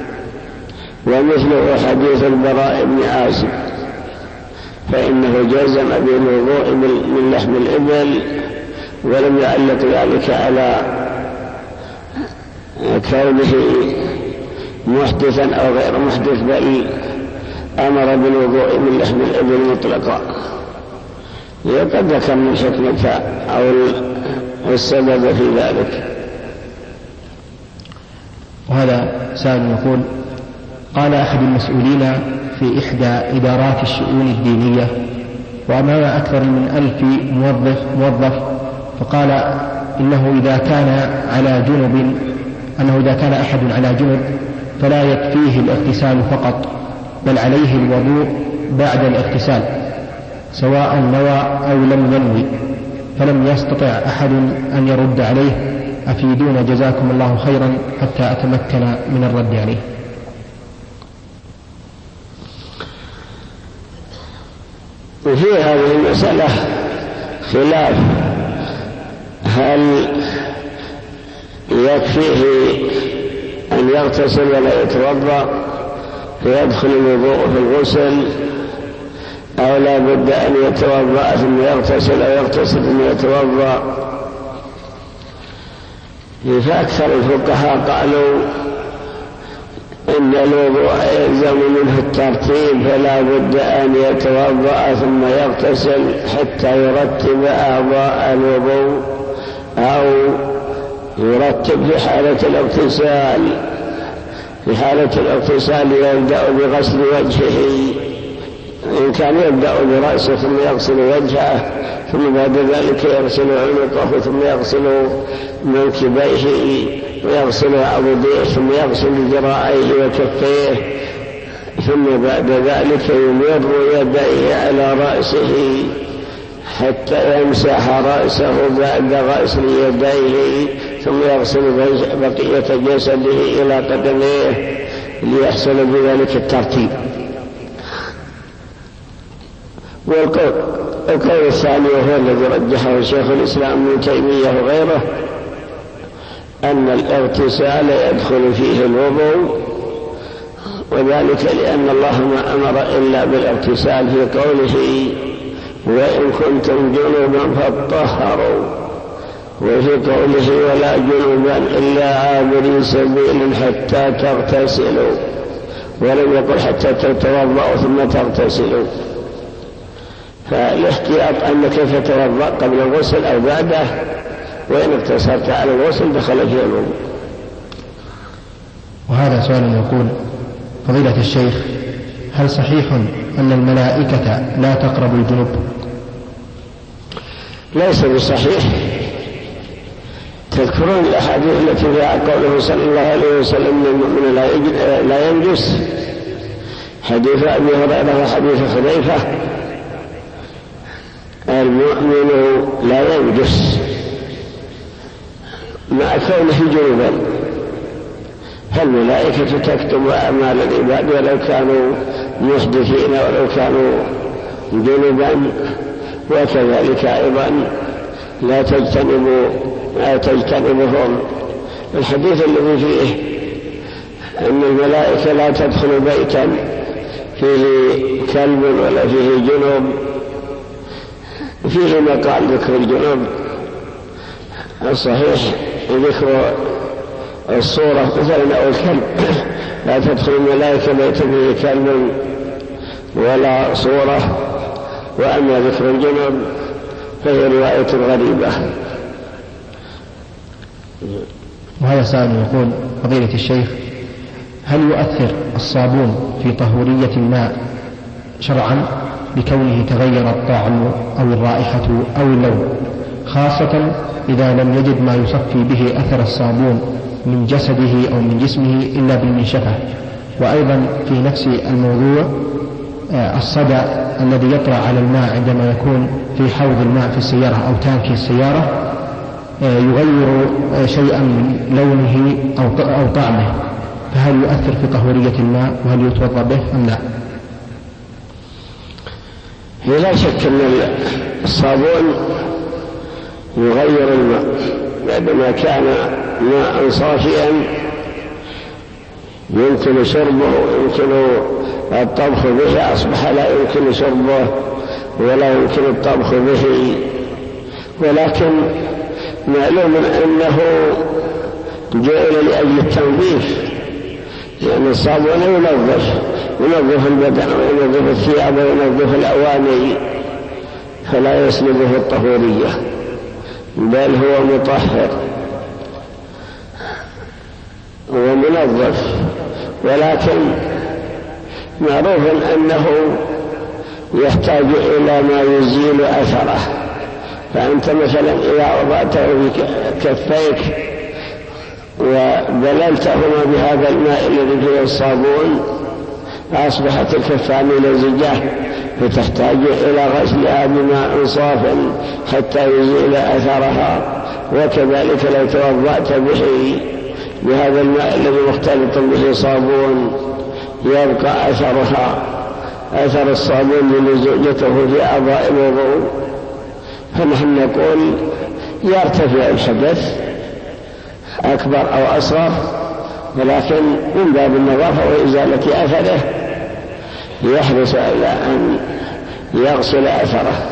ومثله حديث البراء بن عازب، فإنه جزم بالوضوء من لحم الإبل ولم يعلق ذلك على كونه محدثا أو غير محدث، بل أمر بالوضوء من لحم الإبل مطلقا. قد ذكرنا الحكمة أو السبب في ذلك. وهذا سائل يقول: قال أحد المسؤولين في إحدى إدارات الشؤون الدينية وأمام أكثر من ألف موظف, موظف فقال إنه إذا كان على جنب أنه إذا كان أحد على جنب فلا يكفيه الاغتسال فقط، بل عليه الوضوء بعد الاغتسال سواء نوى أو لم ينوي، فلم يستطع أحد أن يرد عليه. أفيدون جزاكم الله خيرا حتى أتمكن من الرد عليه. وفي هذه المسألة خلاف، هل يكفيه أن يغتسل ولا يتوضأ فيدخل الوضوء في الغسل، أو لا بد أن يتوضأ ثم يغتسل أو يغتسل ثم يتوضأ. فأكثر الفقهاء قالوا إن الوضوء يلزم منه الترتيب، فلا بد أن يتوضأ ثم يغتسل حتى يرتب أعضاء الوضوء، أو يرتب في حالة الاغتسال في حالة الاغتسال يبدأ بغسل وجهه، إن كان يبدأ برأسه ثم يغسل وجهه، ثم بعد ذلك يغسل عنقه ثم يغسل منكبيه ويغسل عضديه ثم يغسل ذراعيه وكفيه، ثم بعد ذلك يمر يديه على رأسه حتى يمسح رأسه بعد غسل يديه، ثم يغسل بقية جسده إلى قدميه ليحصل بذلك الترتيب. والقول الثاني وهو الذي رجحه شيخ الإسلام ابن تيمية وغيره أن الاغتسال يدخل فيه الوضوء، وذلك لأن الله ما أمر إلا بالاغتسال في قوله وإن كنتم جنبا فاطهروا، وفي قوله ولا جنبا إلا عابري سبيل حتى تغتسلوا، ولم يقل حتى تتوضأوا ثم تغتسلوا. فالاحتياط أنك تتوضأ قبل الغسل أو بعده، وإن اقتصرت على الغسل دخل فيه الوضوء. وهذا سؤال يقول: فضيلة الشيخ، هل صحيح أن الملائكة لا تقرب الجنوب؟ ليس بصحيح. تذكرون الأحاديث التي فيها قوله صلى الله عليه وسلم المؤمن لا ينجس، حديث أبي هريرة وحديث حذيفة، المؤمن لا ينجس مع كونه جنوبا، فالملائكة تكتب أعمال العباد ولو كانوا محدثين ولو كانوا جنوبا، وكذلك أيضا لا تجتنبوا لا تجتنبهم. الحديث الذي فيه أن الملائكة لا تدخل بيتا فيه كلب ولا فيه جنوب، فيه مقال ذكر الجنوب. الصحيح ذكر الصورة مثلا أو الكلب، لا تدخل الملائكة بيت فيه كلب ولا صورة. وأما ذكر الجنوب فهي رواية غريبة. وهذا سائل يقول: فضيلة الشيخ، هل يؤثر الصابون في طهورية الماء شرعا بكونه تغير الطعم أو الرائحة أو اللون، خاصة إذا لم يجد ما يصفي به أثر الصابون من جسده أو من جسمه إلا بالمنشفة؟ وأيضا في نفس الموضوع الصدى الذي يطرأ على الماء عندما يكون في حوض الماء في السيارة أو تانك السيارة يغير شيئا من لونه أو طعمه، فهل يؤثر في طهورية الماء وهل يتوضأ به أم لا؟ لا شك أن الصابون يغير الماء، بعدما كان ماء صافيا يمكن شربه يمكن الطبخ به، أصبح لا يمكن شربه ولا يمكن الطبخ به. ولكن معلوم أنه جعل لأجل التنظيف، لأن الصابون ينظف ينظف البدن وينظف الثياب وينظف الأواني، فلا يسلبه الطهورية بل هو مطهر ومنظف. ولكن معروف أنه يحتاج إلى ما يزيل أثره، فأنت مثلا إذا وضعته في كفيك وبللتهما بهذا الماء الذي فيه الصابون أصبحت الكفان لزجة، فتحتاج إلى غسلها بماء صاف حتى يزيل أثرها. وكذلك لو توضأت به بهذا الماء الذي مختلط به صابون يبقى أثرها أثر الصابون لزوجته في أعضاء الوضوء. فنحن نقول يرتفع الحدث أكبر أو أصغر، ولكن من باب النظافة وإزالة أثره يحرص على أن يغسل أثره.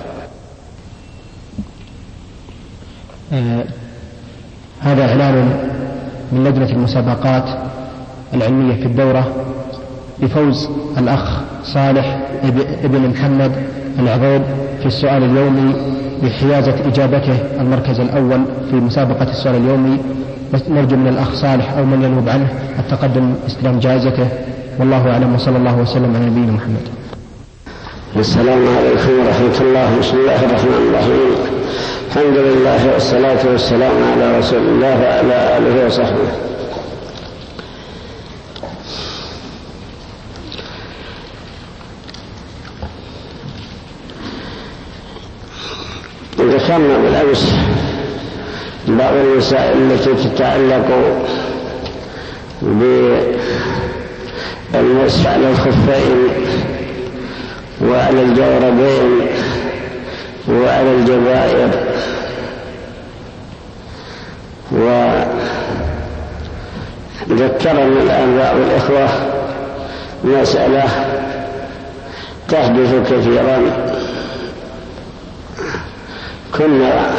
آه هذا إعلان من لجنة المسابقات العلمية في الدورة بفوز الأخ صالح ابن محمد العضوب في السؤال اليومي بحيازة إجابته المركز الأول في مسابقة السؤال اليومي. نرجو من الأخ صالح أو من ينوب عنه التقدم باستلام جائزته، والله أعلم، وصلى الله وسلم على نبينا محمد. السلام عليكم ورحمة الله. بسم الله الرحمن الرحيم. الحمد لله والصلاة والسلام على رسول الله وعلى آله وصحبه. ذكرنا بالأمس بعض المسائل التي تتعلق بالمسح على الخفين وعلى الجوربين وعلى الجبائر، وذكرنا الآن بعض الإخوة مسألة تحدث كثيرا كنا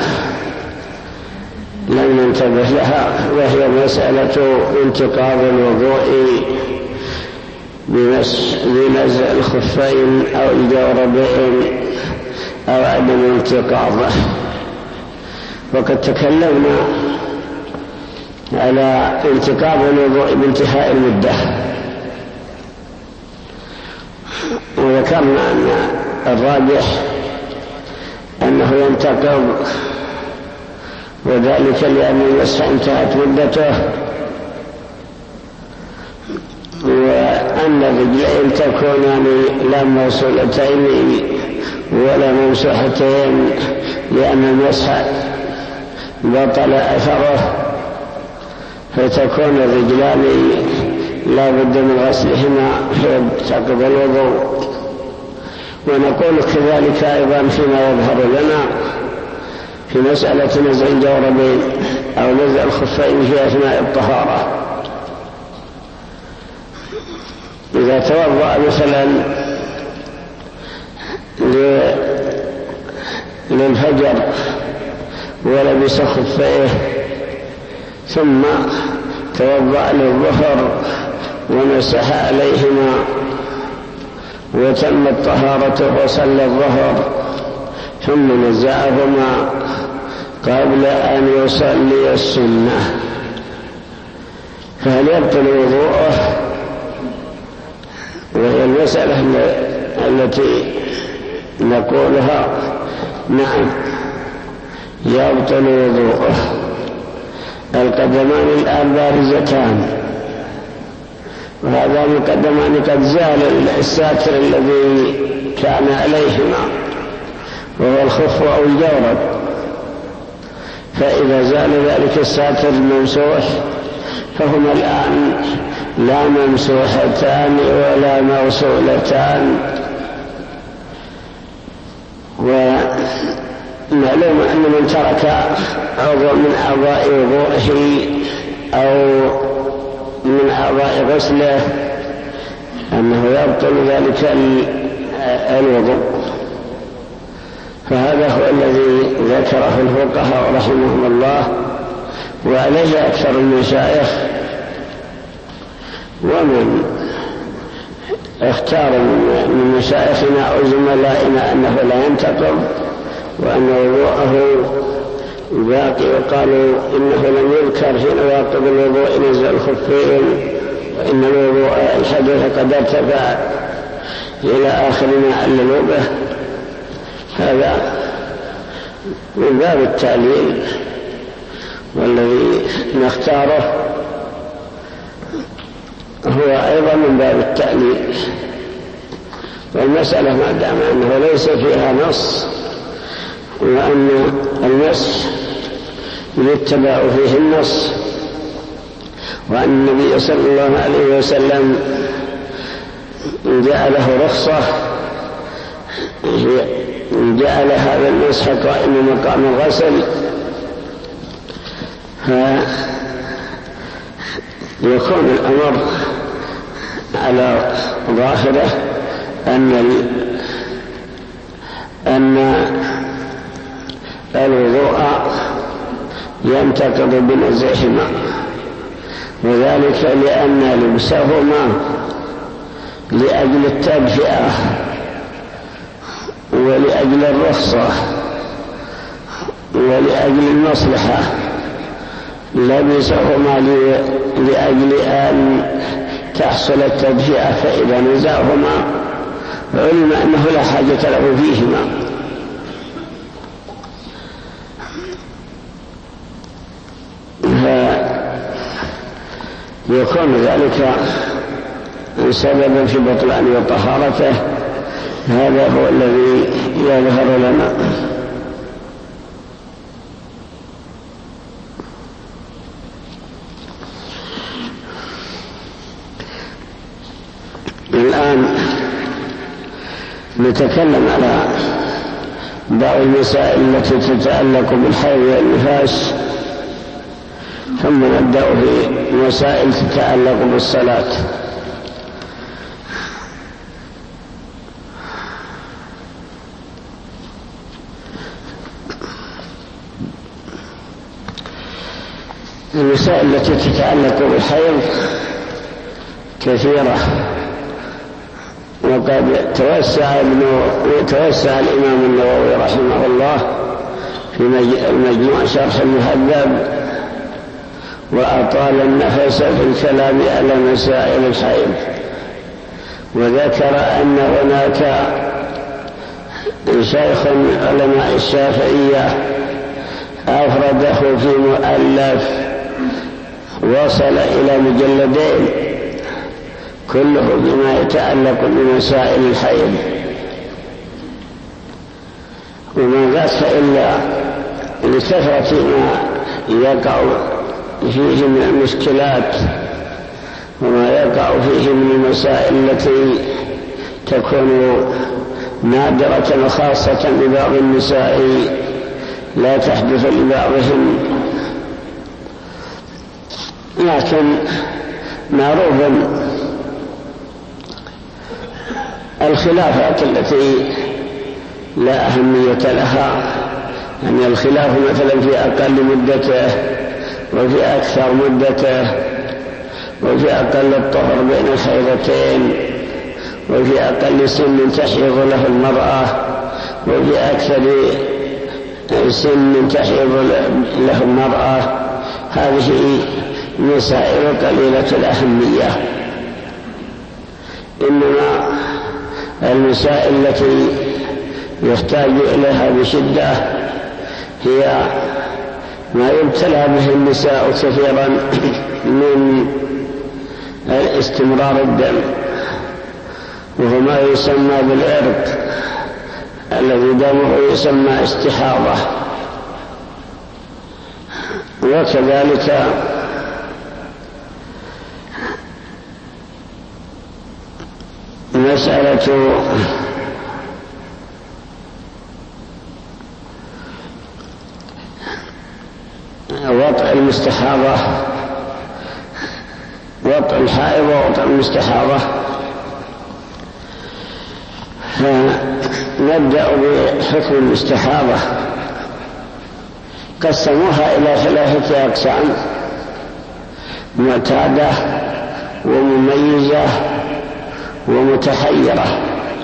لم ننتبه لها، وهي مسألة انتقاض الوضوء بنزع الخفين أو الجوربين أو عدم انتقاضه. وقد تكلمنا على انتقاض الوضوء بانتهاء المدة، وذكرنا أن الراجح أنه ينتقض، وذلك لأن المسح انتهت مدته، وأن الرجلين تكونان لا موصولتين ولا ممسوحتين، لأن المسح بطل أثره، فتكون الرجلان لا بد من غسلهما فينتقض الوضوء. ونقول كذلك أيضا فيما يظهر لنا في مسألة نزع الجوربين أو نزع الخفين في أثناء الطهارة. إذا توضأ مثلا للفجر ولبس خفيه ثم توضأ للظهر ومسح عليهما وتمت طهارته وصلى الظهر ثم نزعهما قبل أن يصلي السنة، فهل يبطل وضوءه؟ وهي المسألة التي نقولها نعم يبطل وضوءه. القدمان الآن بارزتان، وهذا مقدمان قد زال الساتر الذي كان عليهما وهو الخف أو الجورب، فإذا زال ذلك الساتر الممسوح فهما الآن لا ممسوحتان ولا موصولتان. ومعلوم أن من ترك عضو من أعضاء وضوءه أو من أعضاء غسله أنه يبطل ذلك الوضوء، فهذا هو الذي ذكره الفقهاء رحمهم الله، وعليه أكثر المشايخ. ومن اختار من مشايخنا أو زملائنا أنه لا ينتقض وأن وضوءه باقي، وقالوا إنه لم يذكر في نواقض الوضوء نزع الخفين، وإن الوضوء الحدث قد ارتفع إلى آخر ما عللوا به. هذا من باب التعليل، والذي نختاره هو أيضا من باب التعليل. والمسألة ما دام أنه ليس فيها نص، وأن المسح يتبع فيه النص، وأن النبي صلى الله عليه وسلم جعله رخصة، جعل هذا المسح قائم مقام الغسل، فيكون الأمر على ظاهره أن أن الوضوء ينتقض بنزعهما، وذلك لأن لبسهما لأجل التدفئة ولأجل الرخصة ولأجل المصلحة، لبسهما لأجل أن تحصل التدفئة، فإذا نزعهما علم أنه لا حاجة له فيهما. يكون ذلك سببا في بطلان وطهارته. هذا هو الذي يظهر لنا. الآن نتكلم على بعض المسائل التي تتعلق بالحيض والنفاس، ثم نبدأ في مسائل تتعلق بالصلاة. المسائل التي تتعلق بالحيض كثيرة، وقد توسع ابن توسع الإمام النووي رحمه الله في مجموع شرح المهذب، وأطال النفس في الكلام على مسائل الحيض، وذكر أن هناك شيخ من علماء الشافعية أفرده في مؤلف وصل إلى مجلدين كله بما يتعلق بمسائل الحيض، وما ذاك إلا لكثرة ما يقع فيه من المشكلات وما يقع فيه من المسائل التي تكون نادرة وخاصة لبعض النساء لا تحدث لبعضهم، لكن معروف الخلافات التي لا أهمية لها، يعني الخلاف مثلا في أقل مدته وفي أكثر مدته، وفي أقل الطهر بين الحيضتين، وفي أقل سن تحيض له المرأة، وفي أكثر سن تحيض له المرأة. هذه مسائل قليلة الأهمية، إنما المسائل التي يحتاج إليها بشدة هي ما يبتلى به النساء كثيرا من استمرار الدم، وهو ما يسمى بالعرق الذي دمه يسمى استحاضة. وكذلك مسألة وطء المستحاضة، وطء الحائض ووطء المستحاضة. نبدأ بحكم المستحاضة. قسموها إلى ثلاثة أقسام: معتادة ومميزة ومتحيرة.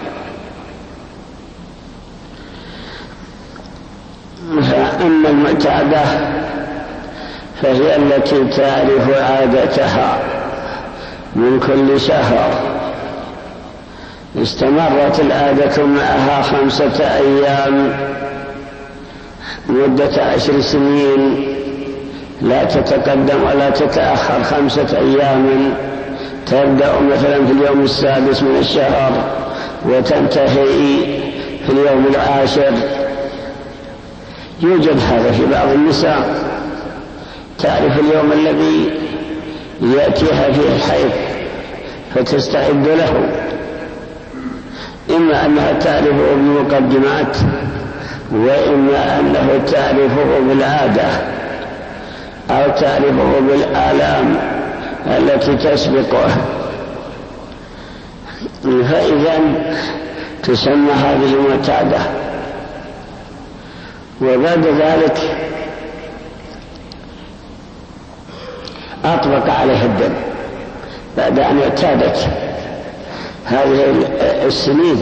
فأما المعتادة فهي التي تعرف عادتها من كل شهر، استمرت العادة معها خمسة أيام مدة عشر سنين، لا تتقدم ولا تتأخر خمسة أيام، تبدأ مثلا في اليوم السادس من الشهر وتنتهي في اليوم العاشر. يوجد هذا في بعض النساء، تعرف اليوم الذي يأتيها فيه الحيض فتستعد له، إما أنها تعرفه بمقدمات، وإما أنه تعرفه بالعادة أو تعرفه بالآلام التي تسبقه. فإذا تسمى هذه معتادة. وبعد ذلك أطبق عليه الدم بعد أن اعتادت هذه السنين،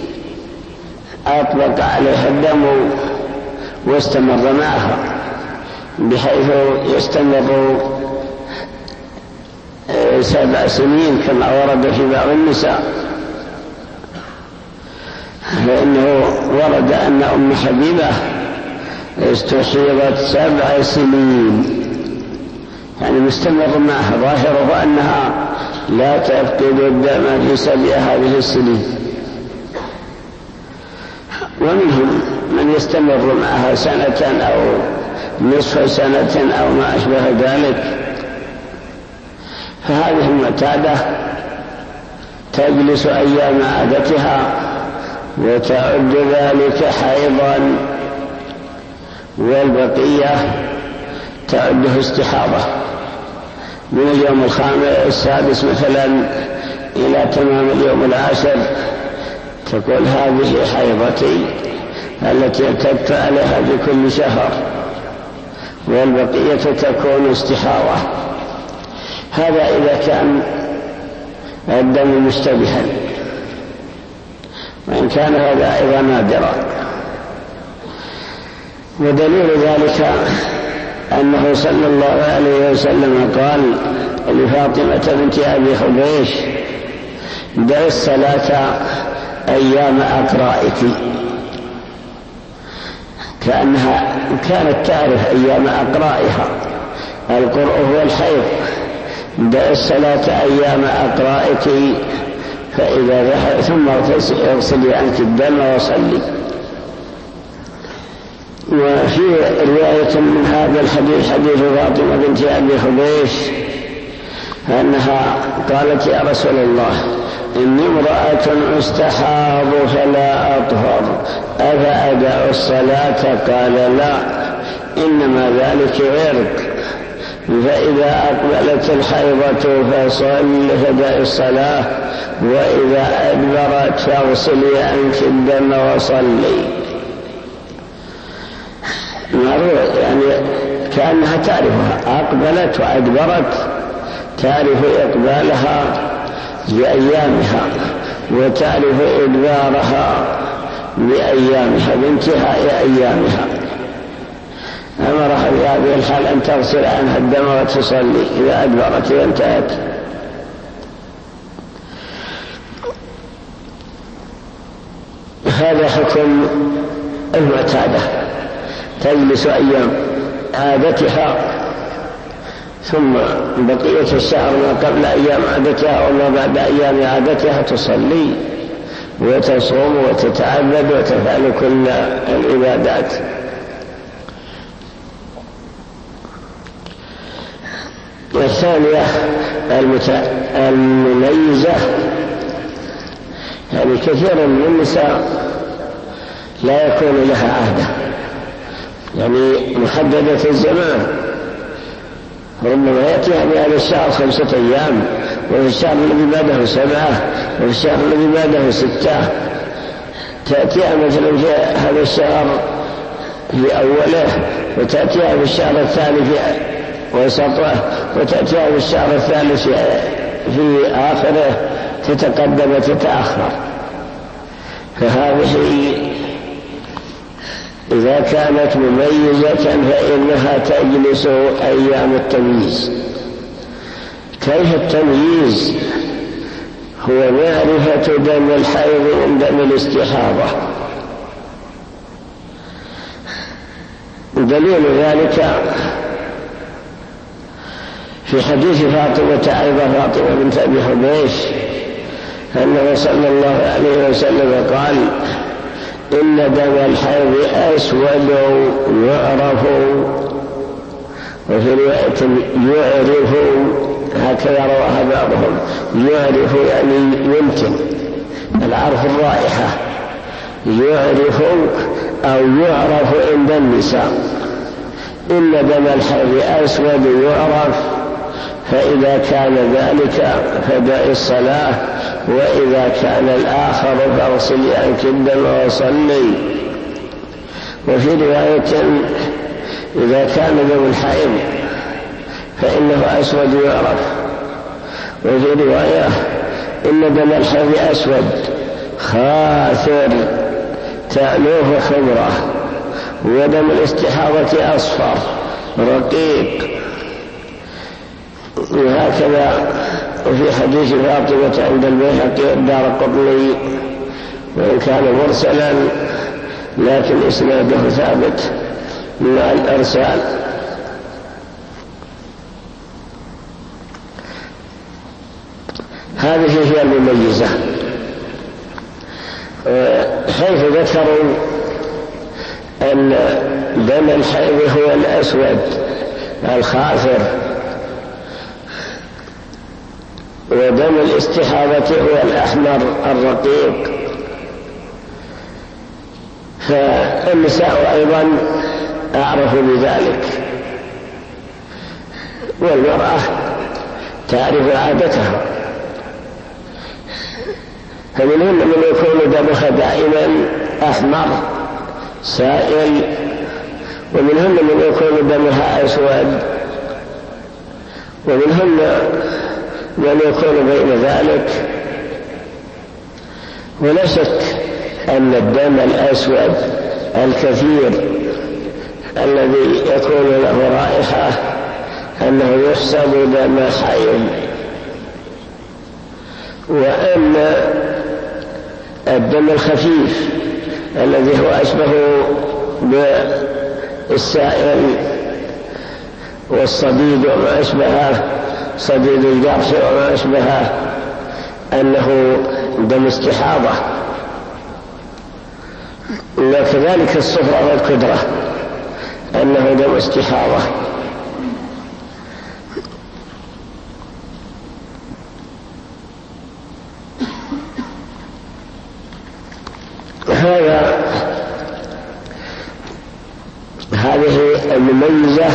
أطبق عليها الدم واستمر معها بحيث يستمر سبع سنين كما ورد في بعض النساء. فإنه ورد أن أم حبيبة استحيضت سبع سنين، يعني مستمر معها، ظاهره أنها لا تفقد الدم في سبع هذه السنين. ومنهم من يستمر معها سنة أو نصف سنة أو ما أشبه ذلك. فهذه المعتادة تجلس أيام عادتها وتعد ذلك حيضا، والبقية تعده استحاضة من اليوم الخامس السادس مثلا إلى تمام اليوم العاشر، تقول هذه حيضتي التي اعتدت عليها بكل شهر، والبقية تكون استحاضة. هذا إذا كان الدم مشتبها، وإن كان هذا أيضا نادرا. ودليل ذلك أنه صلى الله عليه وسلم قال لفاطمة بنت أبي حبيش: دع الصلاة أيام أقرائك، كأنها كانت تعرف أيام أقرائها، القرء هو الحيض. دع الصلاة أيام أقرائك فإذا ذهب ثم اغسلي عنك الدم وصلي. وفي رواية من هذا الحديث حديث فاطمة بنت أبي حبيش أنها قالت: يا رسول الله، إني امرأة أستحاض فلا أطهر، أفأدع الصلاة؟ قال: لا، إنما ذلك عرق، فإذا أقبلت الحيضة فصل فدع الصلاة، وإذا أدبرت فاغسلي عنك الدم وصلي. يعني كأنها تعرفها، أقبلت وأدبرت، تعرف إقبالها بأيامها وتعرف إدبارها بأيامها بانتهاء أيامها. أمرها في هذه الحال أن تغسل عنها الدم وتصلي إذا أدبرت وانتهت. هذا حكم المعتادة، تجلس أيام عادتها ثم بقية الشهر ما قبل أيام عادتها وما بعد أيام عادتها تصلي وتصوم وتتعبد وتفعل كل العبادات. والثانية المميزة، يعني كثير من النساء لا يكون لها عادة، يعني محددة الزمان، ربما يأتيها بهذا الشهر خمسة أيام، وفي الشهر الذي بعده سبعة، وفي الشهر الذي بعده ستة. تأتيها مثلا في هذا الشهر في أوله، وتأتيها في الشهر الثاني في وسطه، وتأتيها في الشهر الثالث في آخره، تتقدم وتتأخر. فهذه إذا كانت مميزة فإنها تجلس أيام التمييز. كيف التمييز؟ هو معرفة دم الحيض من دم الاستحاضة. دليل ذلك في حديث فاطمة أيضا فاطمة بنت أبي حبيش أنه صلى الله عليه وسلم قال: إن دم الحيض أسود يعرف، وفي رواية يعرف، هكذا رواها بعضهم، يعرف يعني يمكن العرف الرائحة، يعرف أو يعرف عند النساء. إن دم الحيض أسود يعرف، فإذا كان ذلك فدع الصلاة، وإذا كان الآخر فاغسلي عنك الدم وصلي. وفي رواية إذا كان دم الحيض فإنه أسود يعرف، وفي رواية إن دم الحيض أسود خاثر تألوه خضرة، ودم الاستحاضة أصفر رقيق. وهكذا وفي حديث فاطمة عند البيهقي والدارقطني، وإن كان مرسلا لكن إسناده ثابت مع الإرسال. هذه هي المميزة، حيث ذكروا أن دم الحيض هو الأسود الخاثر، ودم الاستحاضة هو الأحمر الرقيق. فالنساء أيضا أعرف بذلك، والمرأة تعرف عادتها، فمنهن من يكون دمها دائما أحمر سائل، ومنهن من يكون دمها أسود، ومنهن من يكون بين ذلك. ولا شك أن الدم الأسود الكثير الذي يكون له رائحة أنه يحسب دم حيض، وأن الدم الخفيف الذي هو أشبه بالسائل والصديد وما أشبهه، صديد الجرح وما أشبهه، أنه دم استحاضة. وكذلك الصفرة والكدرة أنه دم استحاضة. هذا هذه المميزة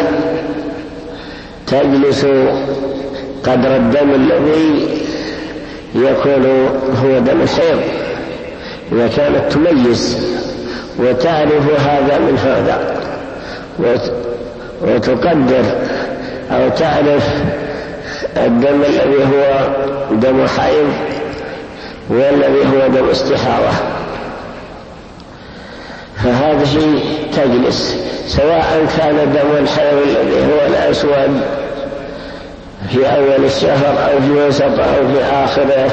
تجلس قدر الدم الذي يكون هو دم الحيض، إذا كانت تميز وتعرف هذا من هذا، وتقدر أو تعرف الدم الذي هو دم حيض والذي هو دم استحاضة، فهذه تجلس سواء كان دم الحيض الذي هو الأسود في أول الشهر أو في وسط أو في آخره،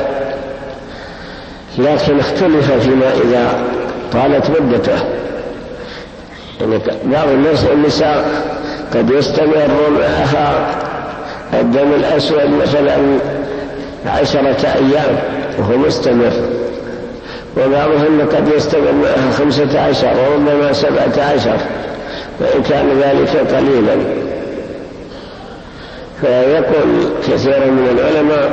لكن اختلف فيما إذا طالت مدته. يعني بعض الناس النساء قد يستمر معها الدم الأسود مثلا عشرة أيام وهو مستمر، وبعضهم قد يستمر معها خمسة عشر وربما سبعة عشر، وإن كان ذلك قليلا. فيقول كثير من العلماء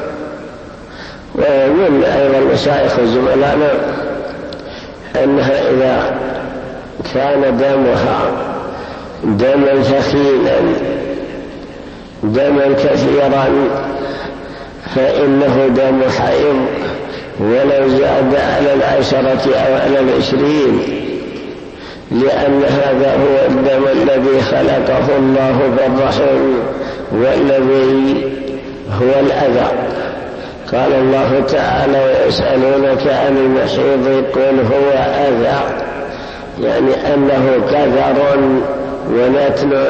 ومن أيضا المشايخ وزملائنا أنها إذا كان دمها دما ثقيلا دما كثيرا فإنه دم حيض، ولو زاد على العشرة أو على العشرين، لأن هذا هو الدم الذي خلقه الله في الرحم والذي هو الأذى. قال الله تعالى: ويسألونك عن المحيض قل هو أذى، يعني أنه كذر ونتن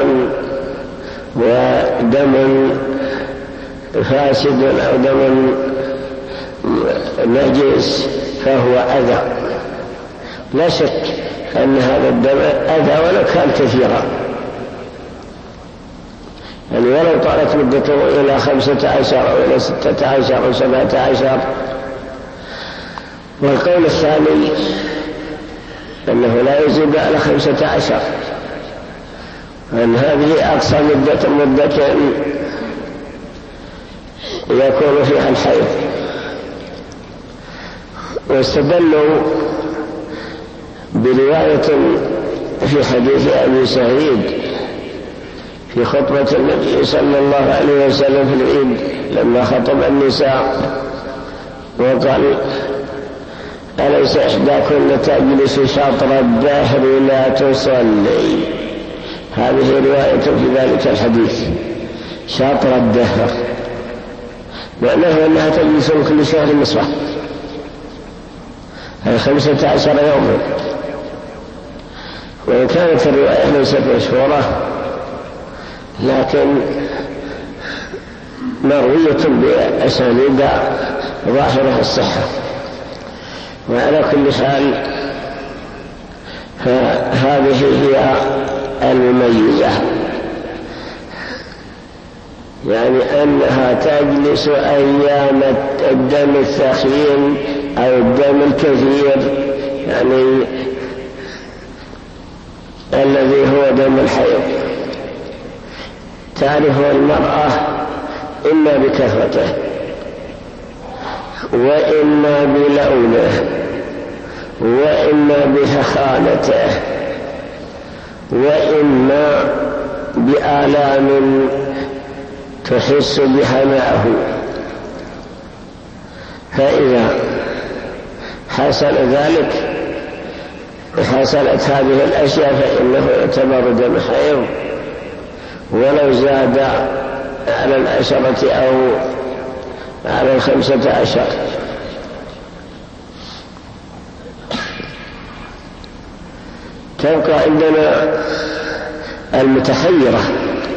ودم فاسد أو دم نجس فهو أذى. لا شك أن هذا الدم أذى ولو كان كثيرا، يعني ولو طالت مدته إلى خمسة عشر أو إلى ستة عشر أو سبعة عشر. والقول الثاني أنه لا يزيد على خمسة عشر، أن هذه أقصى مدة مدة يكون فيها الحيض. واستدلوا برواية في حديث أبي سعيد في خطبة النبي صلى الله عليه وسلم في العيد لما خطب النساء، وقال أليس إحداكن تجلس شطر الدهر لا تصلي؟ هذه رواية في ذلك الحديث، شطر الدهر معناه أنها تجلس كل شهر نصفه، أي خمسة عشر يوما. وإن كانت الرواية ليست مشهورة لكن مروية بأسانيد ظاهرها الصحة. وعلى كل حال فهذه هي المميزة، يعني أنها تجلس أيام الدم الثخين أو الدم الكثير، يعني الذي هو دم الحيض، تعرف المرأة إما بكثرته وإما بلونه وإما بثخانته وإما بآلام تحس بها معه. فإذا حصل ذلك حصلت هذه الأشياء فإنه يعتبر دم حيض ولو زاد على العشرة أو على الخمسة عشر. تبقى عندنا المتحيرة،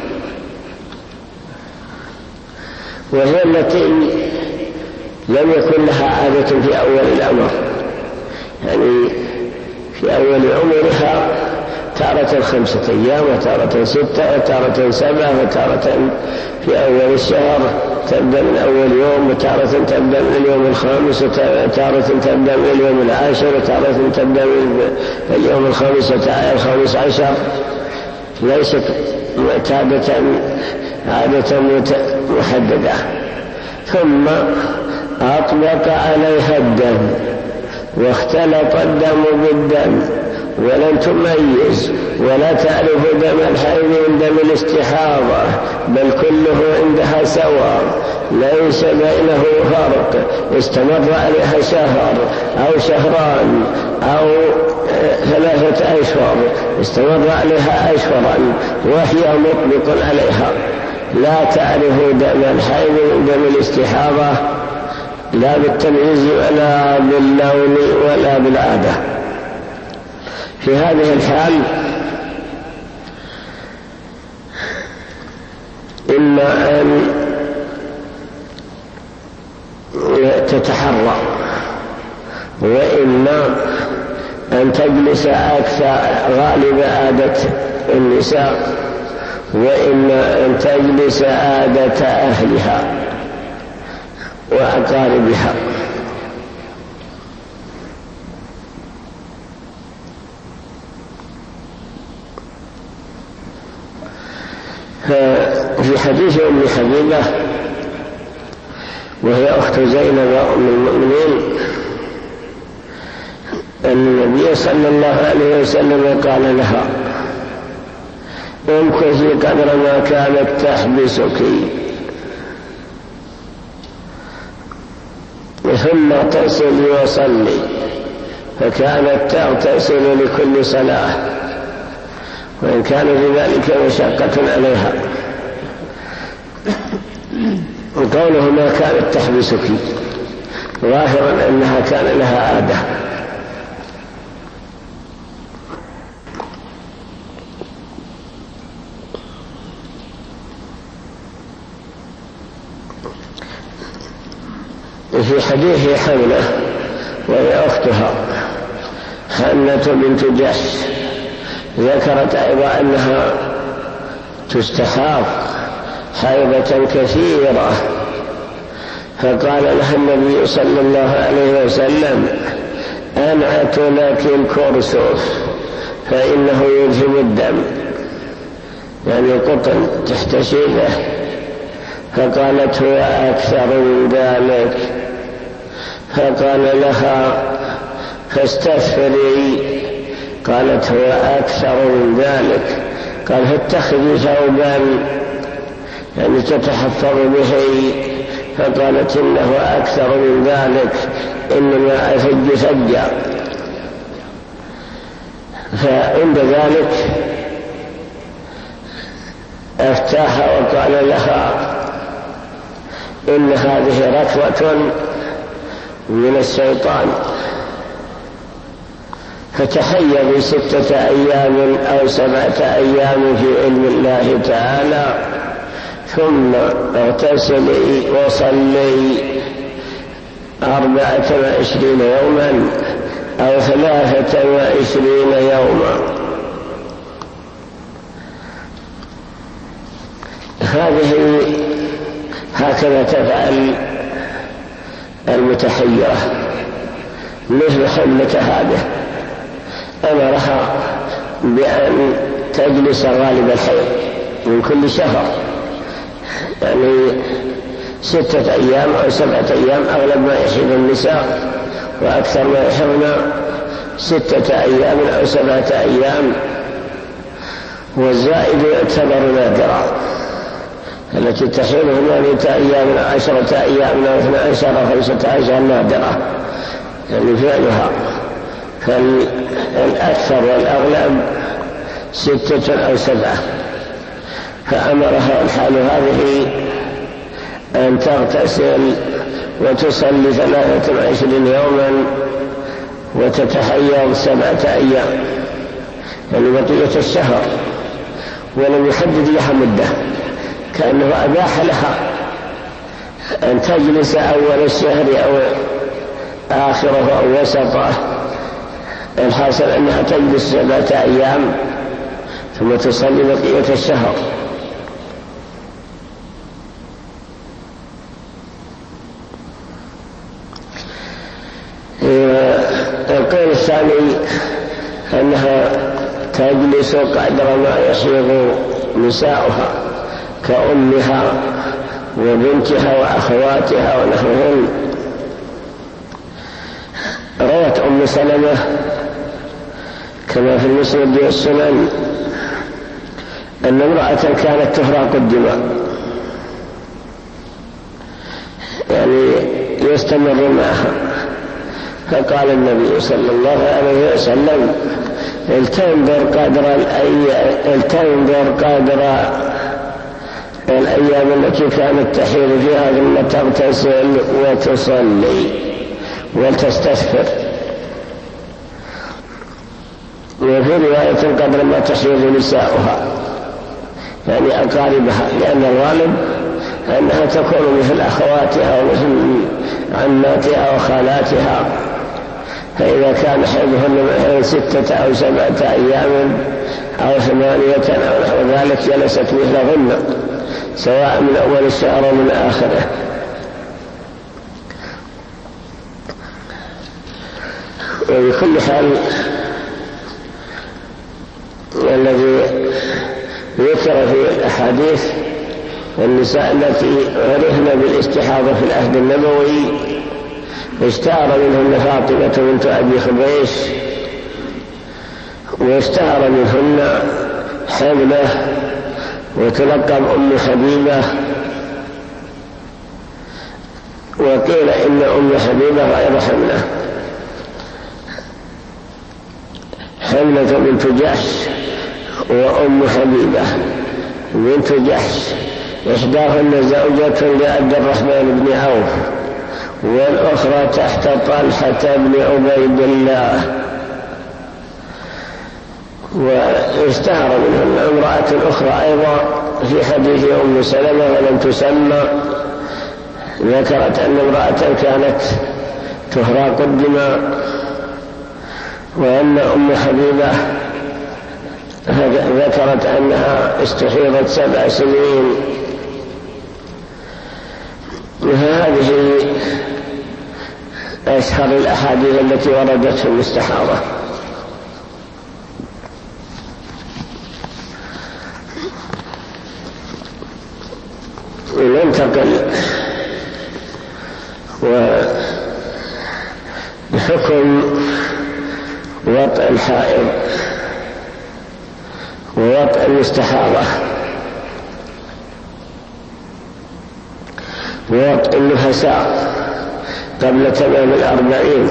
وهي التي لم يكن لها عادة في أول الأمر، يعني في أول عمرها تارة خمسة أيام وتارة ستة وتارة سبعة وتارة في أول الشهر تبدأ من أول يوم، وتارة تبدأ من اليوم الخامس، وتارة تبدأ من اليوم العاشر، وتارة تبدأ من اليوم الخامس الخامس عشر. ليست معتادة عادة محددة. ثم أطلق عليها الدم واختلط الدم بالدم ولم تميز ولا تعرف دم الحيض من دم الاستحاضة، بل كله عندها سواء ليس بينه فرق، استمر عليها شهر أو شهران أو ثلاثة أشهر، استمر عليها أشهرا وهي مطلق عليها، لا تعرف دم الحيض من دم الاستحاضة لا بالتمييز ولا باللون ولا بالعادة. في هذه الحال إما أن تتحرى وإما أن تجلس أكثر غالب عادة النساء، وإما أن تجلس عادة أهلها وأقاربها. في حديث أم حبيبة وهي أخت زينب أم المؤمنين أن النبي صلى الله عليه وسلم قال لها: امكثي قدر ما كانت تحبسك ثم اغتسلي وصلي، فكانت تغتسل لكل صلاة وإن كان في ذلك مشقة عليها. وقوله ما كانت تحبسك ظاهرا أنها كان لها عادة. في حديث حملة وهي أختها حنة بنت جحش ذكرت أيضا أنها تستحاض حيضة كثيرة، فقال لها النبي صلى الله عليه وسلم: أنعت لك الكرسف فإنه يذهب الدم، يعني قطن تحتشي به. فقالت: هو أكثر من ذلك. فقال لها: فاستغفري. قالت: هو أكثر من ذلك. قال: فاتخذي ثوبا يعني تتحفظ به فقالت إنه أكثر من ذلك، إنما أفج فجا. فعند ذلك أفتاها وقال لها إن هذه ركوة من الشيطان، فتحيضي ستة أيام أو سبعة أيام في علم الله تعالى، ثم اغتسلي وصلي أربعة وعشرين يوما أو ثلاثة وعشرين يوما. هذه هكذا تفعل المتحيرة مثل حملة هذه، أمرها بأن تجلس غالب الحيض من كل شهر، يعني ستة أيام أو سبعة أيام أغلب ما يحيض النساء، وأكثر ما يحيضن ستة أيام أو سبعة أيام، والزائد يعتبر نادرا. التي تحيض ثمانية أيام أو عشرة أيام أو اثنى عشر أو خمسة عشر نادرة يعني فعلها، فالأكثر والأغلب ستة أو سبعة. فأمرها الحال هذه أن تغتسل وتصلي ثلاثة وعشرين يوما وتتحيض سبعة أيام، يعني بقية الشهر، ولم يحدد لها مدة، كأنه أباح لها أن تجلس أول الشهر أو آخره أو وسطه. الحاصل أنها تجلس سبعة أيام ثم تصلي بقية الشهر. القول الثاني أنها تجلس قدر ما يحيض نساؤها كأمها وبنتها وأخواتها ونحوهن. روت أم سلمة كما في المسند والسنن أن امرأة كانت تهراق الدماء، يعني يستمر معها، فقال النبي صلى الله عليه وسلم التنظر قدر التنظر قدر الأيام التي كانت تحيض فيها ثم تغتسل وتصلي وتستغفر. وفي رواية قدر ما تحيض نساؤها يعني أقاربها، لأن الغالب أنها تكون مثل أخواتها ومثل عماتها وخالاتها، فإذا كان حيضهن مثلا ستة أو سبعة أيام أو ثمانية أو نحو ذلك جلست مثلهن سواء من أول الشهر ومن آخره. وبكل حال الذي ذكر في الأحاديث النساء التي عرفن بالاستحاضة في العهد النبوي اشتهر منهن فاطمة بنت أبي خبيش، واشتهر منهن حملة وتلقب أم حبيبة، وقيل إن أم حبيبة غير حملة، حملة بنت جحش وأم حبيبة بنت جحش، إحداهن زوجة لعبد الرحمن بن عوف والأخرى تحت طلحة بن عبيد الله. واشتهر منهن امرأة أخرى أيضا في حديث أم سلمة ولم تسمى، ذكرت أن امرأة كانت تهراق الدماء، وأن أم حبيبة ذكرت أنها استحيضت سبع سنين. وهذه أشهر الأحاديث التي وردت في الاستحاضة. وننتقل وحكم وطئ الحائض ووطئ الاستحاضة. ووطء النفساء قبل تمام الأربعين.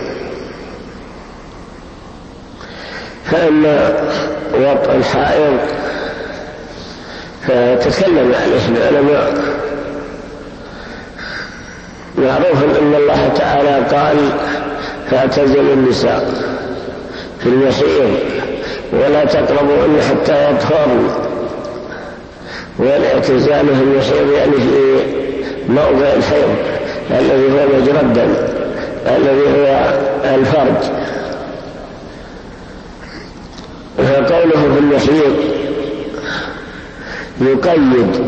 فأما وطء الحائض فتكلم عليه العلماء. معروف أن الله تعالى قال فاعتزلوا النساء في المحيض ولا تقربوهن حتى يطهرن، والاعتزال في المحيض يعني في موضع الحيض الذي هو مجرى الدم الذي هو الفرج. فقوله في المحيض يقيد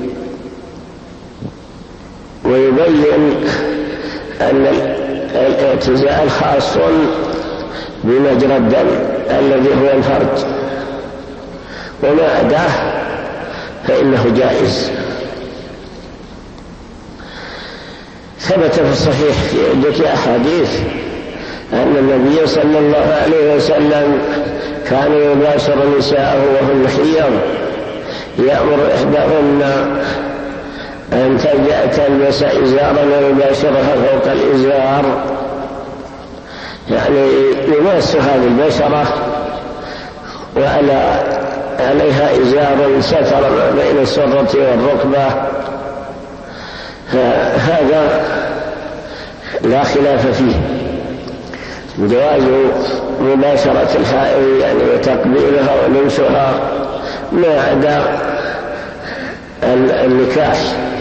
ويبين أن الاعتزال خاص بمجرى الدم الذي هو الفرج، وما أداه فإنه جائز. ثبت في الصحيح في عدة أحاديث أن النبي صلى الله عليه وسلم كان يباشر نساءه وهن حيض، يأمر إحداهن أن ترجع تلبس إزارا ويباشرها فوق الإزار، يعني يمس هذه البشرة وعلى عليها إزار ستر ما بين السرة والركبة. فهذا لا خلاف فيه، جواز مباشرة الحائض يعني وتقبيلها ولمسها ما عدا النكاح.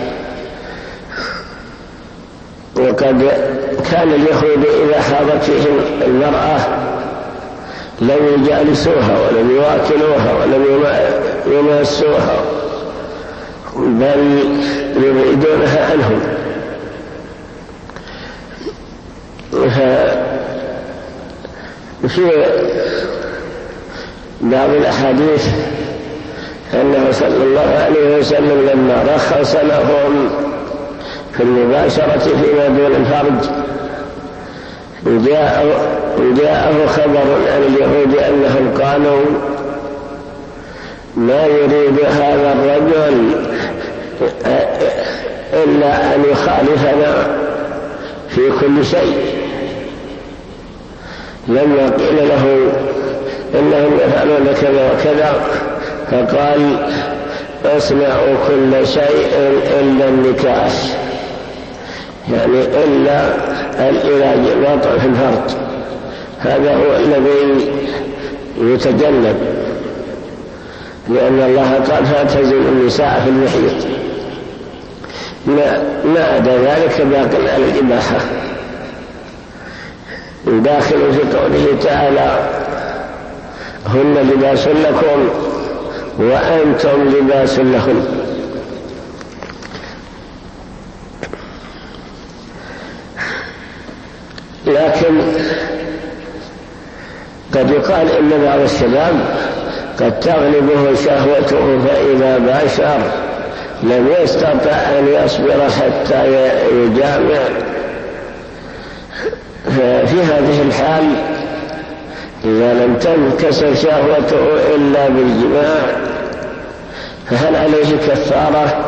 وقد كان اليهود إذا حاضت فيهم المرأة لم يجالسوها ولم يواكلوها ولم يماسوها، بل يبعدونها عنهم. في بعض الأحاديث أنه صلى الله عليه وسلم لما رخص لهم في المباشرة فيما دون الفرج جاءه خبر عن اليهود أنهم قالوا ما يريد هذا الرجل إلا أن يخالفنا في كل شيء. لما قيل له إنهم يفعلون كذا وكذا فقال اصنعوا كل شيء إلا النكاح، يعني إلا العلاج الوضع في الفرج، هذا هو الذي يتجنب، لأن الله قال فاعتزلوا النساء في المحيض. ما عدا ذلك باق على الإباحة، داخل في قوله تعالى هن لباس لكم وأنتم لباس لهن. لكن قد يقال إن بعض الشباب قد تغلبه شهوته فإذا باشر لم يستطع أن يصبر حتى يجامع، ففي هذه الحال إذا لم تنكسر شهوته إلا بالجماع فهل عليه كفارة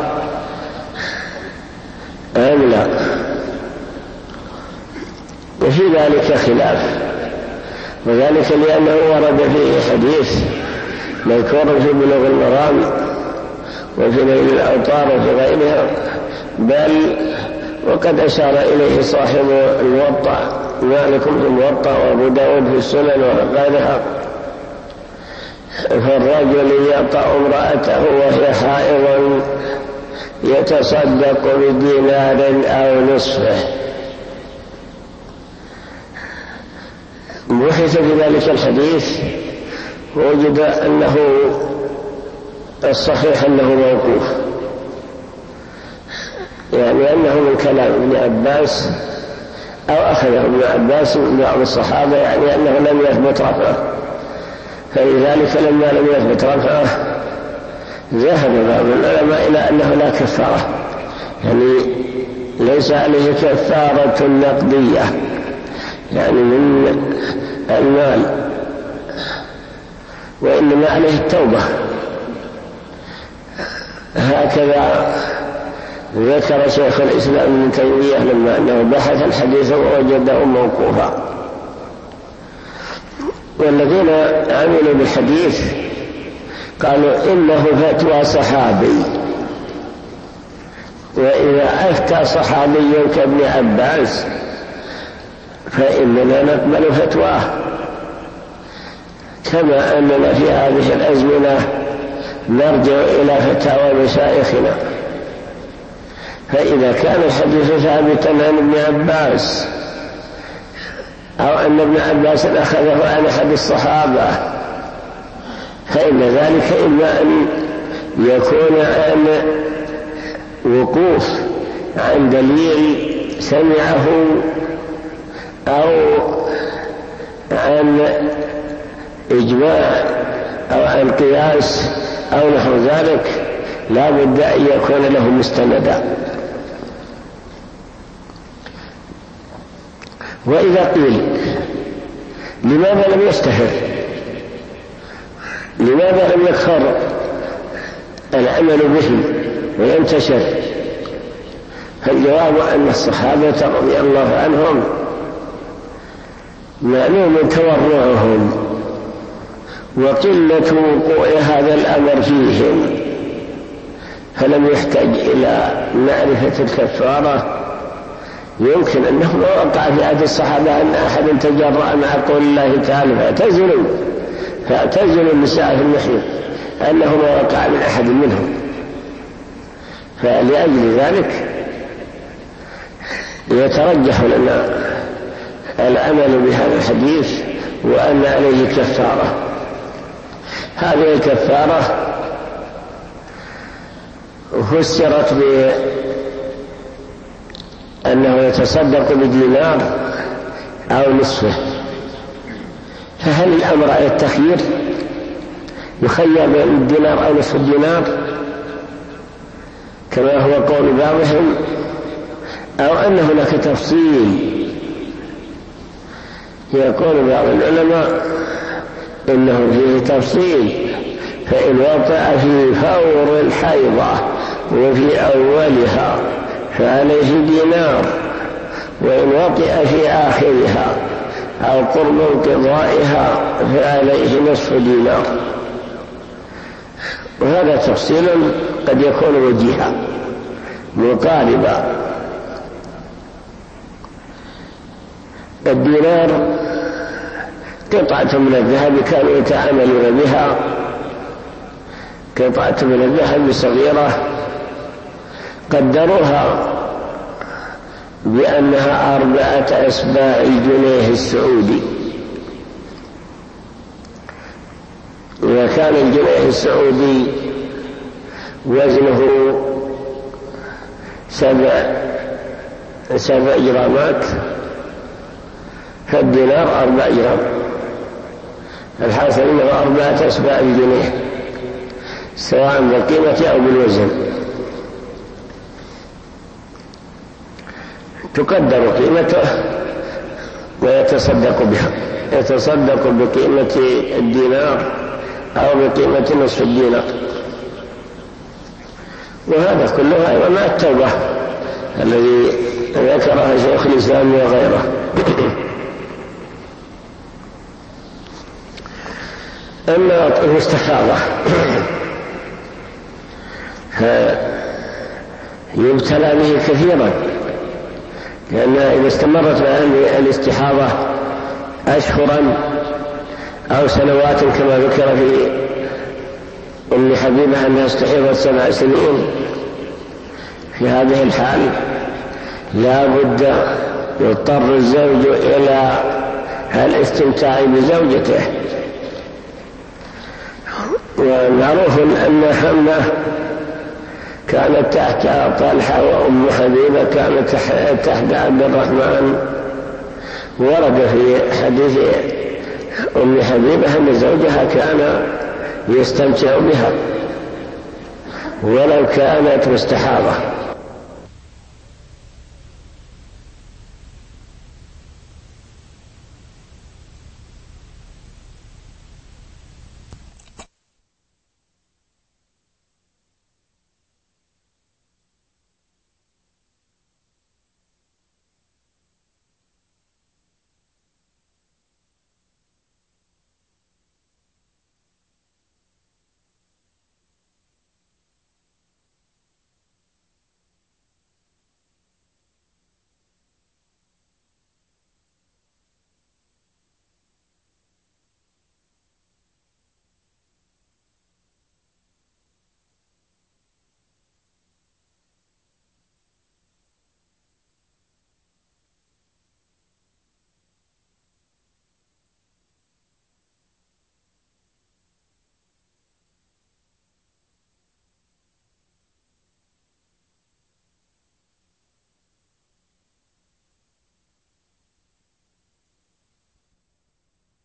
أم لا؟ وفي ذلك خلاف، وذلك لأنه ورد فيه حديث مذكور في بلوغ المرام وفي نيل الأوطار وفي غيرها، بل وقد أشار إليه صاحب الموطأ مالك في الموطأ وأبو داود في السنن وغيرها. فالرجل يطأ امرأته وهي حائض يتصدق بدينار أو نصفه. بحث في ذلك الحديث ووجد أنه الصحيح أنه موقوف، يعني أنه من كلام ابن عباس أو أخذه ابن عباس من بعض الصحابة، يعني أنه لم يثبت رفعه، فلذلك لما لم يثبت رفعه ذهب بعض العلماء إلى أنه لا كفارة، يعني ليس عليه كفارة نقدية يعني من المال، وإنما عليه التوبة. هكذا ذكر شيخ الإسلام ابن تيمية لما أنه بحث الحديث ووجده موقوفا. والذين عملوا بالحديث قالوا إنه فتوى صحابي، وإذا أفتى صحابي كابن عباس فإننا نقبل فتواه، كما أننا في هذه الأزمنة نرجع إلى فتاوى مشايخنا. فإذا كان الحديث ثابتا عن ابن عباس أو أن ابن عباس أخذه عن أحد الصحابة فإن ذلك إما أن يكون عن وقوف عن دليل سمعه أو عن إجماع أو عن قياس أو نحو ذلك، لا بد أن يكون له مستندا. وإذا قيل لماذا لم يشتهر، لماذا لم يكثر العمل به وينتشر، فالجواب أن الصحابة رضي الله عنهم معلوم تورعهم وقلة وقوع هذا الأمر فيهم، فلم يحتاج إلى معرفة الكفارة. يمكن أنه ما وقع في عهد الصحابة أن أحد تجرأ مع قول الله تعالى فاعتزلوا فاعتزلوا النساء في المحيض، أنه ما وقع من أحد منهم. فلأجل ذلك يترجح لنا العمل بهذا الحديث وأن عليه كفارة. هذه الكفارة فسرت بأنه يتصدق بدينار أو نصفه، فهل الأمر على التخيير؟ يخير بين الدينار أو نصف الدينار كما هو قول بعضهم، أو أن هناك تفصيل؟ يقول بعض العلماء إنه فيه تفصيل، فإن وقع في فور الحيضة وفي أولها فعليه دينار، وإن وقع في آخرها أو قرب انقضائها فعليه نصف دينار. وهذا تفصيل قد يكون وجيها مقاربا. الدينار قطعة من الذهب كانوا يتعاملون بها، قطعة من الذهب صغيرة قدروها بأنها أربعة أسباع الجنيه السعودي. إذا كان الجنيه السعودي وزنه سبع سبع جرامات فالدينار أربع جرام، الحاصل أنه أربعة أسباع الجنيه سواء بالقيمة أو بالوزن. تقدر قيمته ويتصدق بها، يتصدق بقيمة الدينار أو بقيمة نصف الدينار. وهذا كله أيضا مع التوبة الذي ذكرها شيخ الإسلام وغيره. أما المستحاضة فيبتلى به كثيرا، لأن إذا استمرت معه الاستحاضة أشهرا أو سنوات كما ذكر في أم حبيبة أنها استحيضت سبع سنين، في هذه الحال لا بد يضطر الزوج إلى الاستمتاع بزوجته. ومعروف أن حمة كانت تحت طلحة وأم حبيبة كانت تحت عبد الرحمن. ورد في حديث أم حبيبة أن زوجها كان يستمتع بها ولو كانت مستحاضة.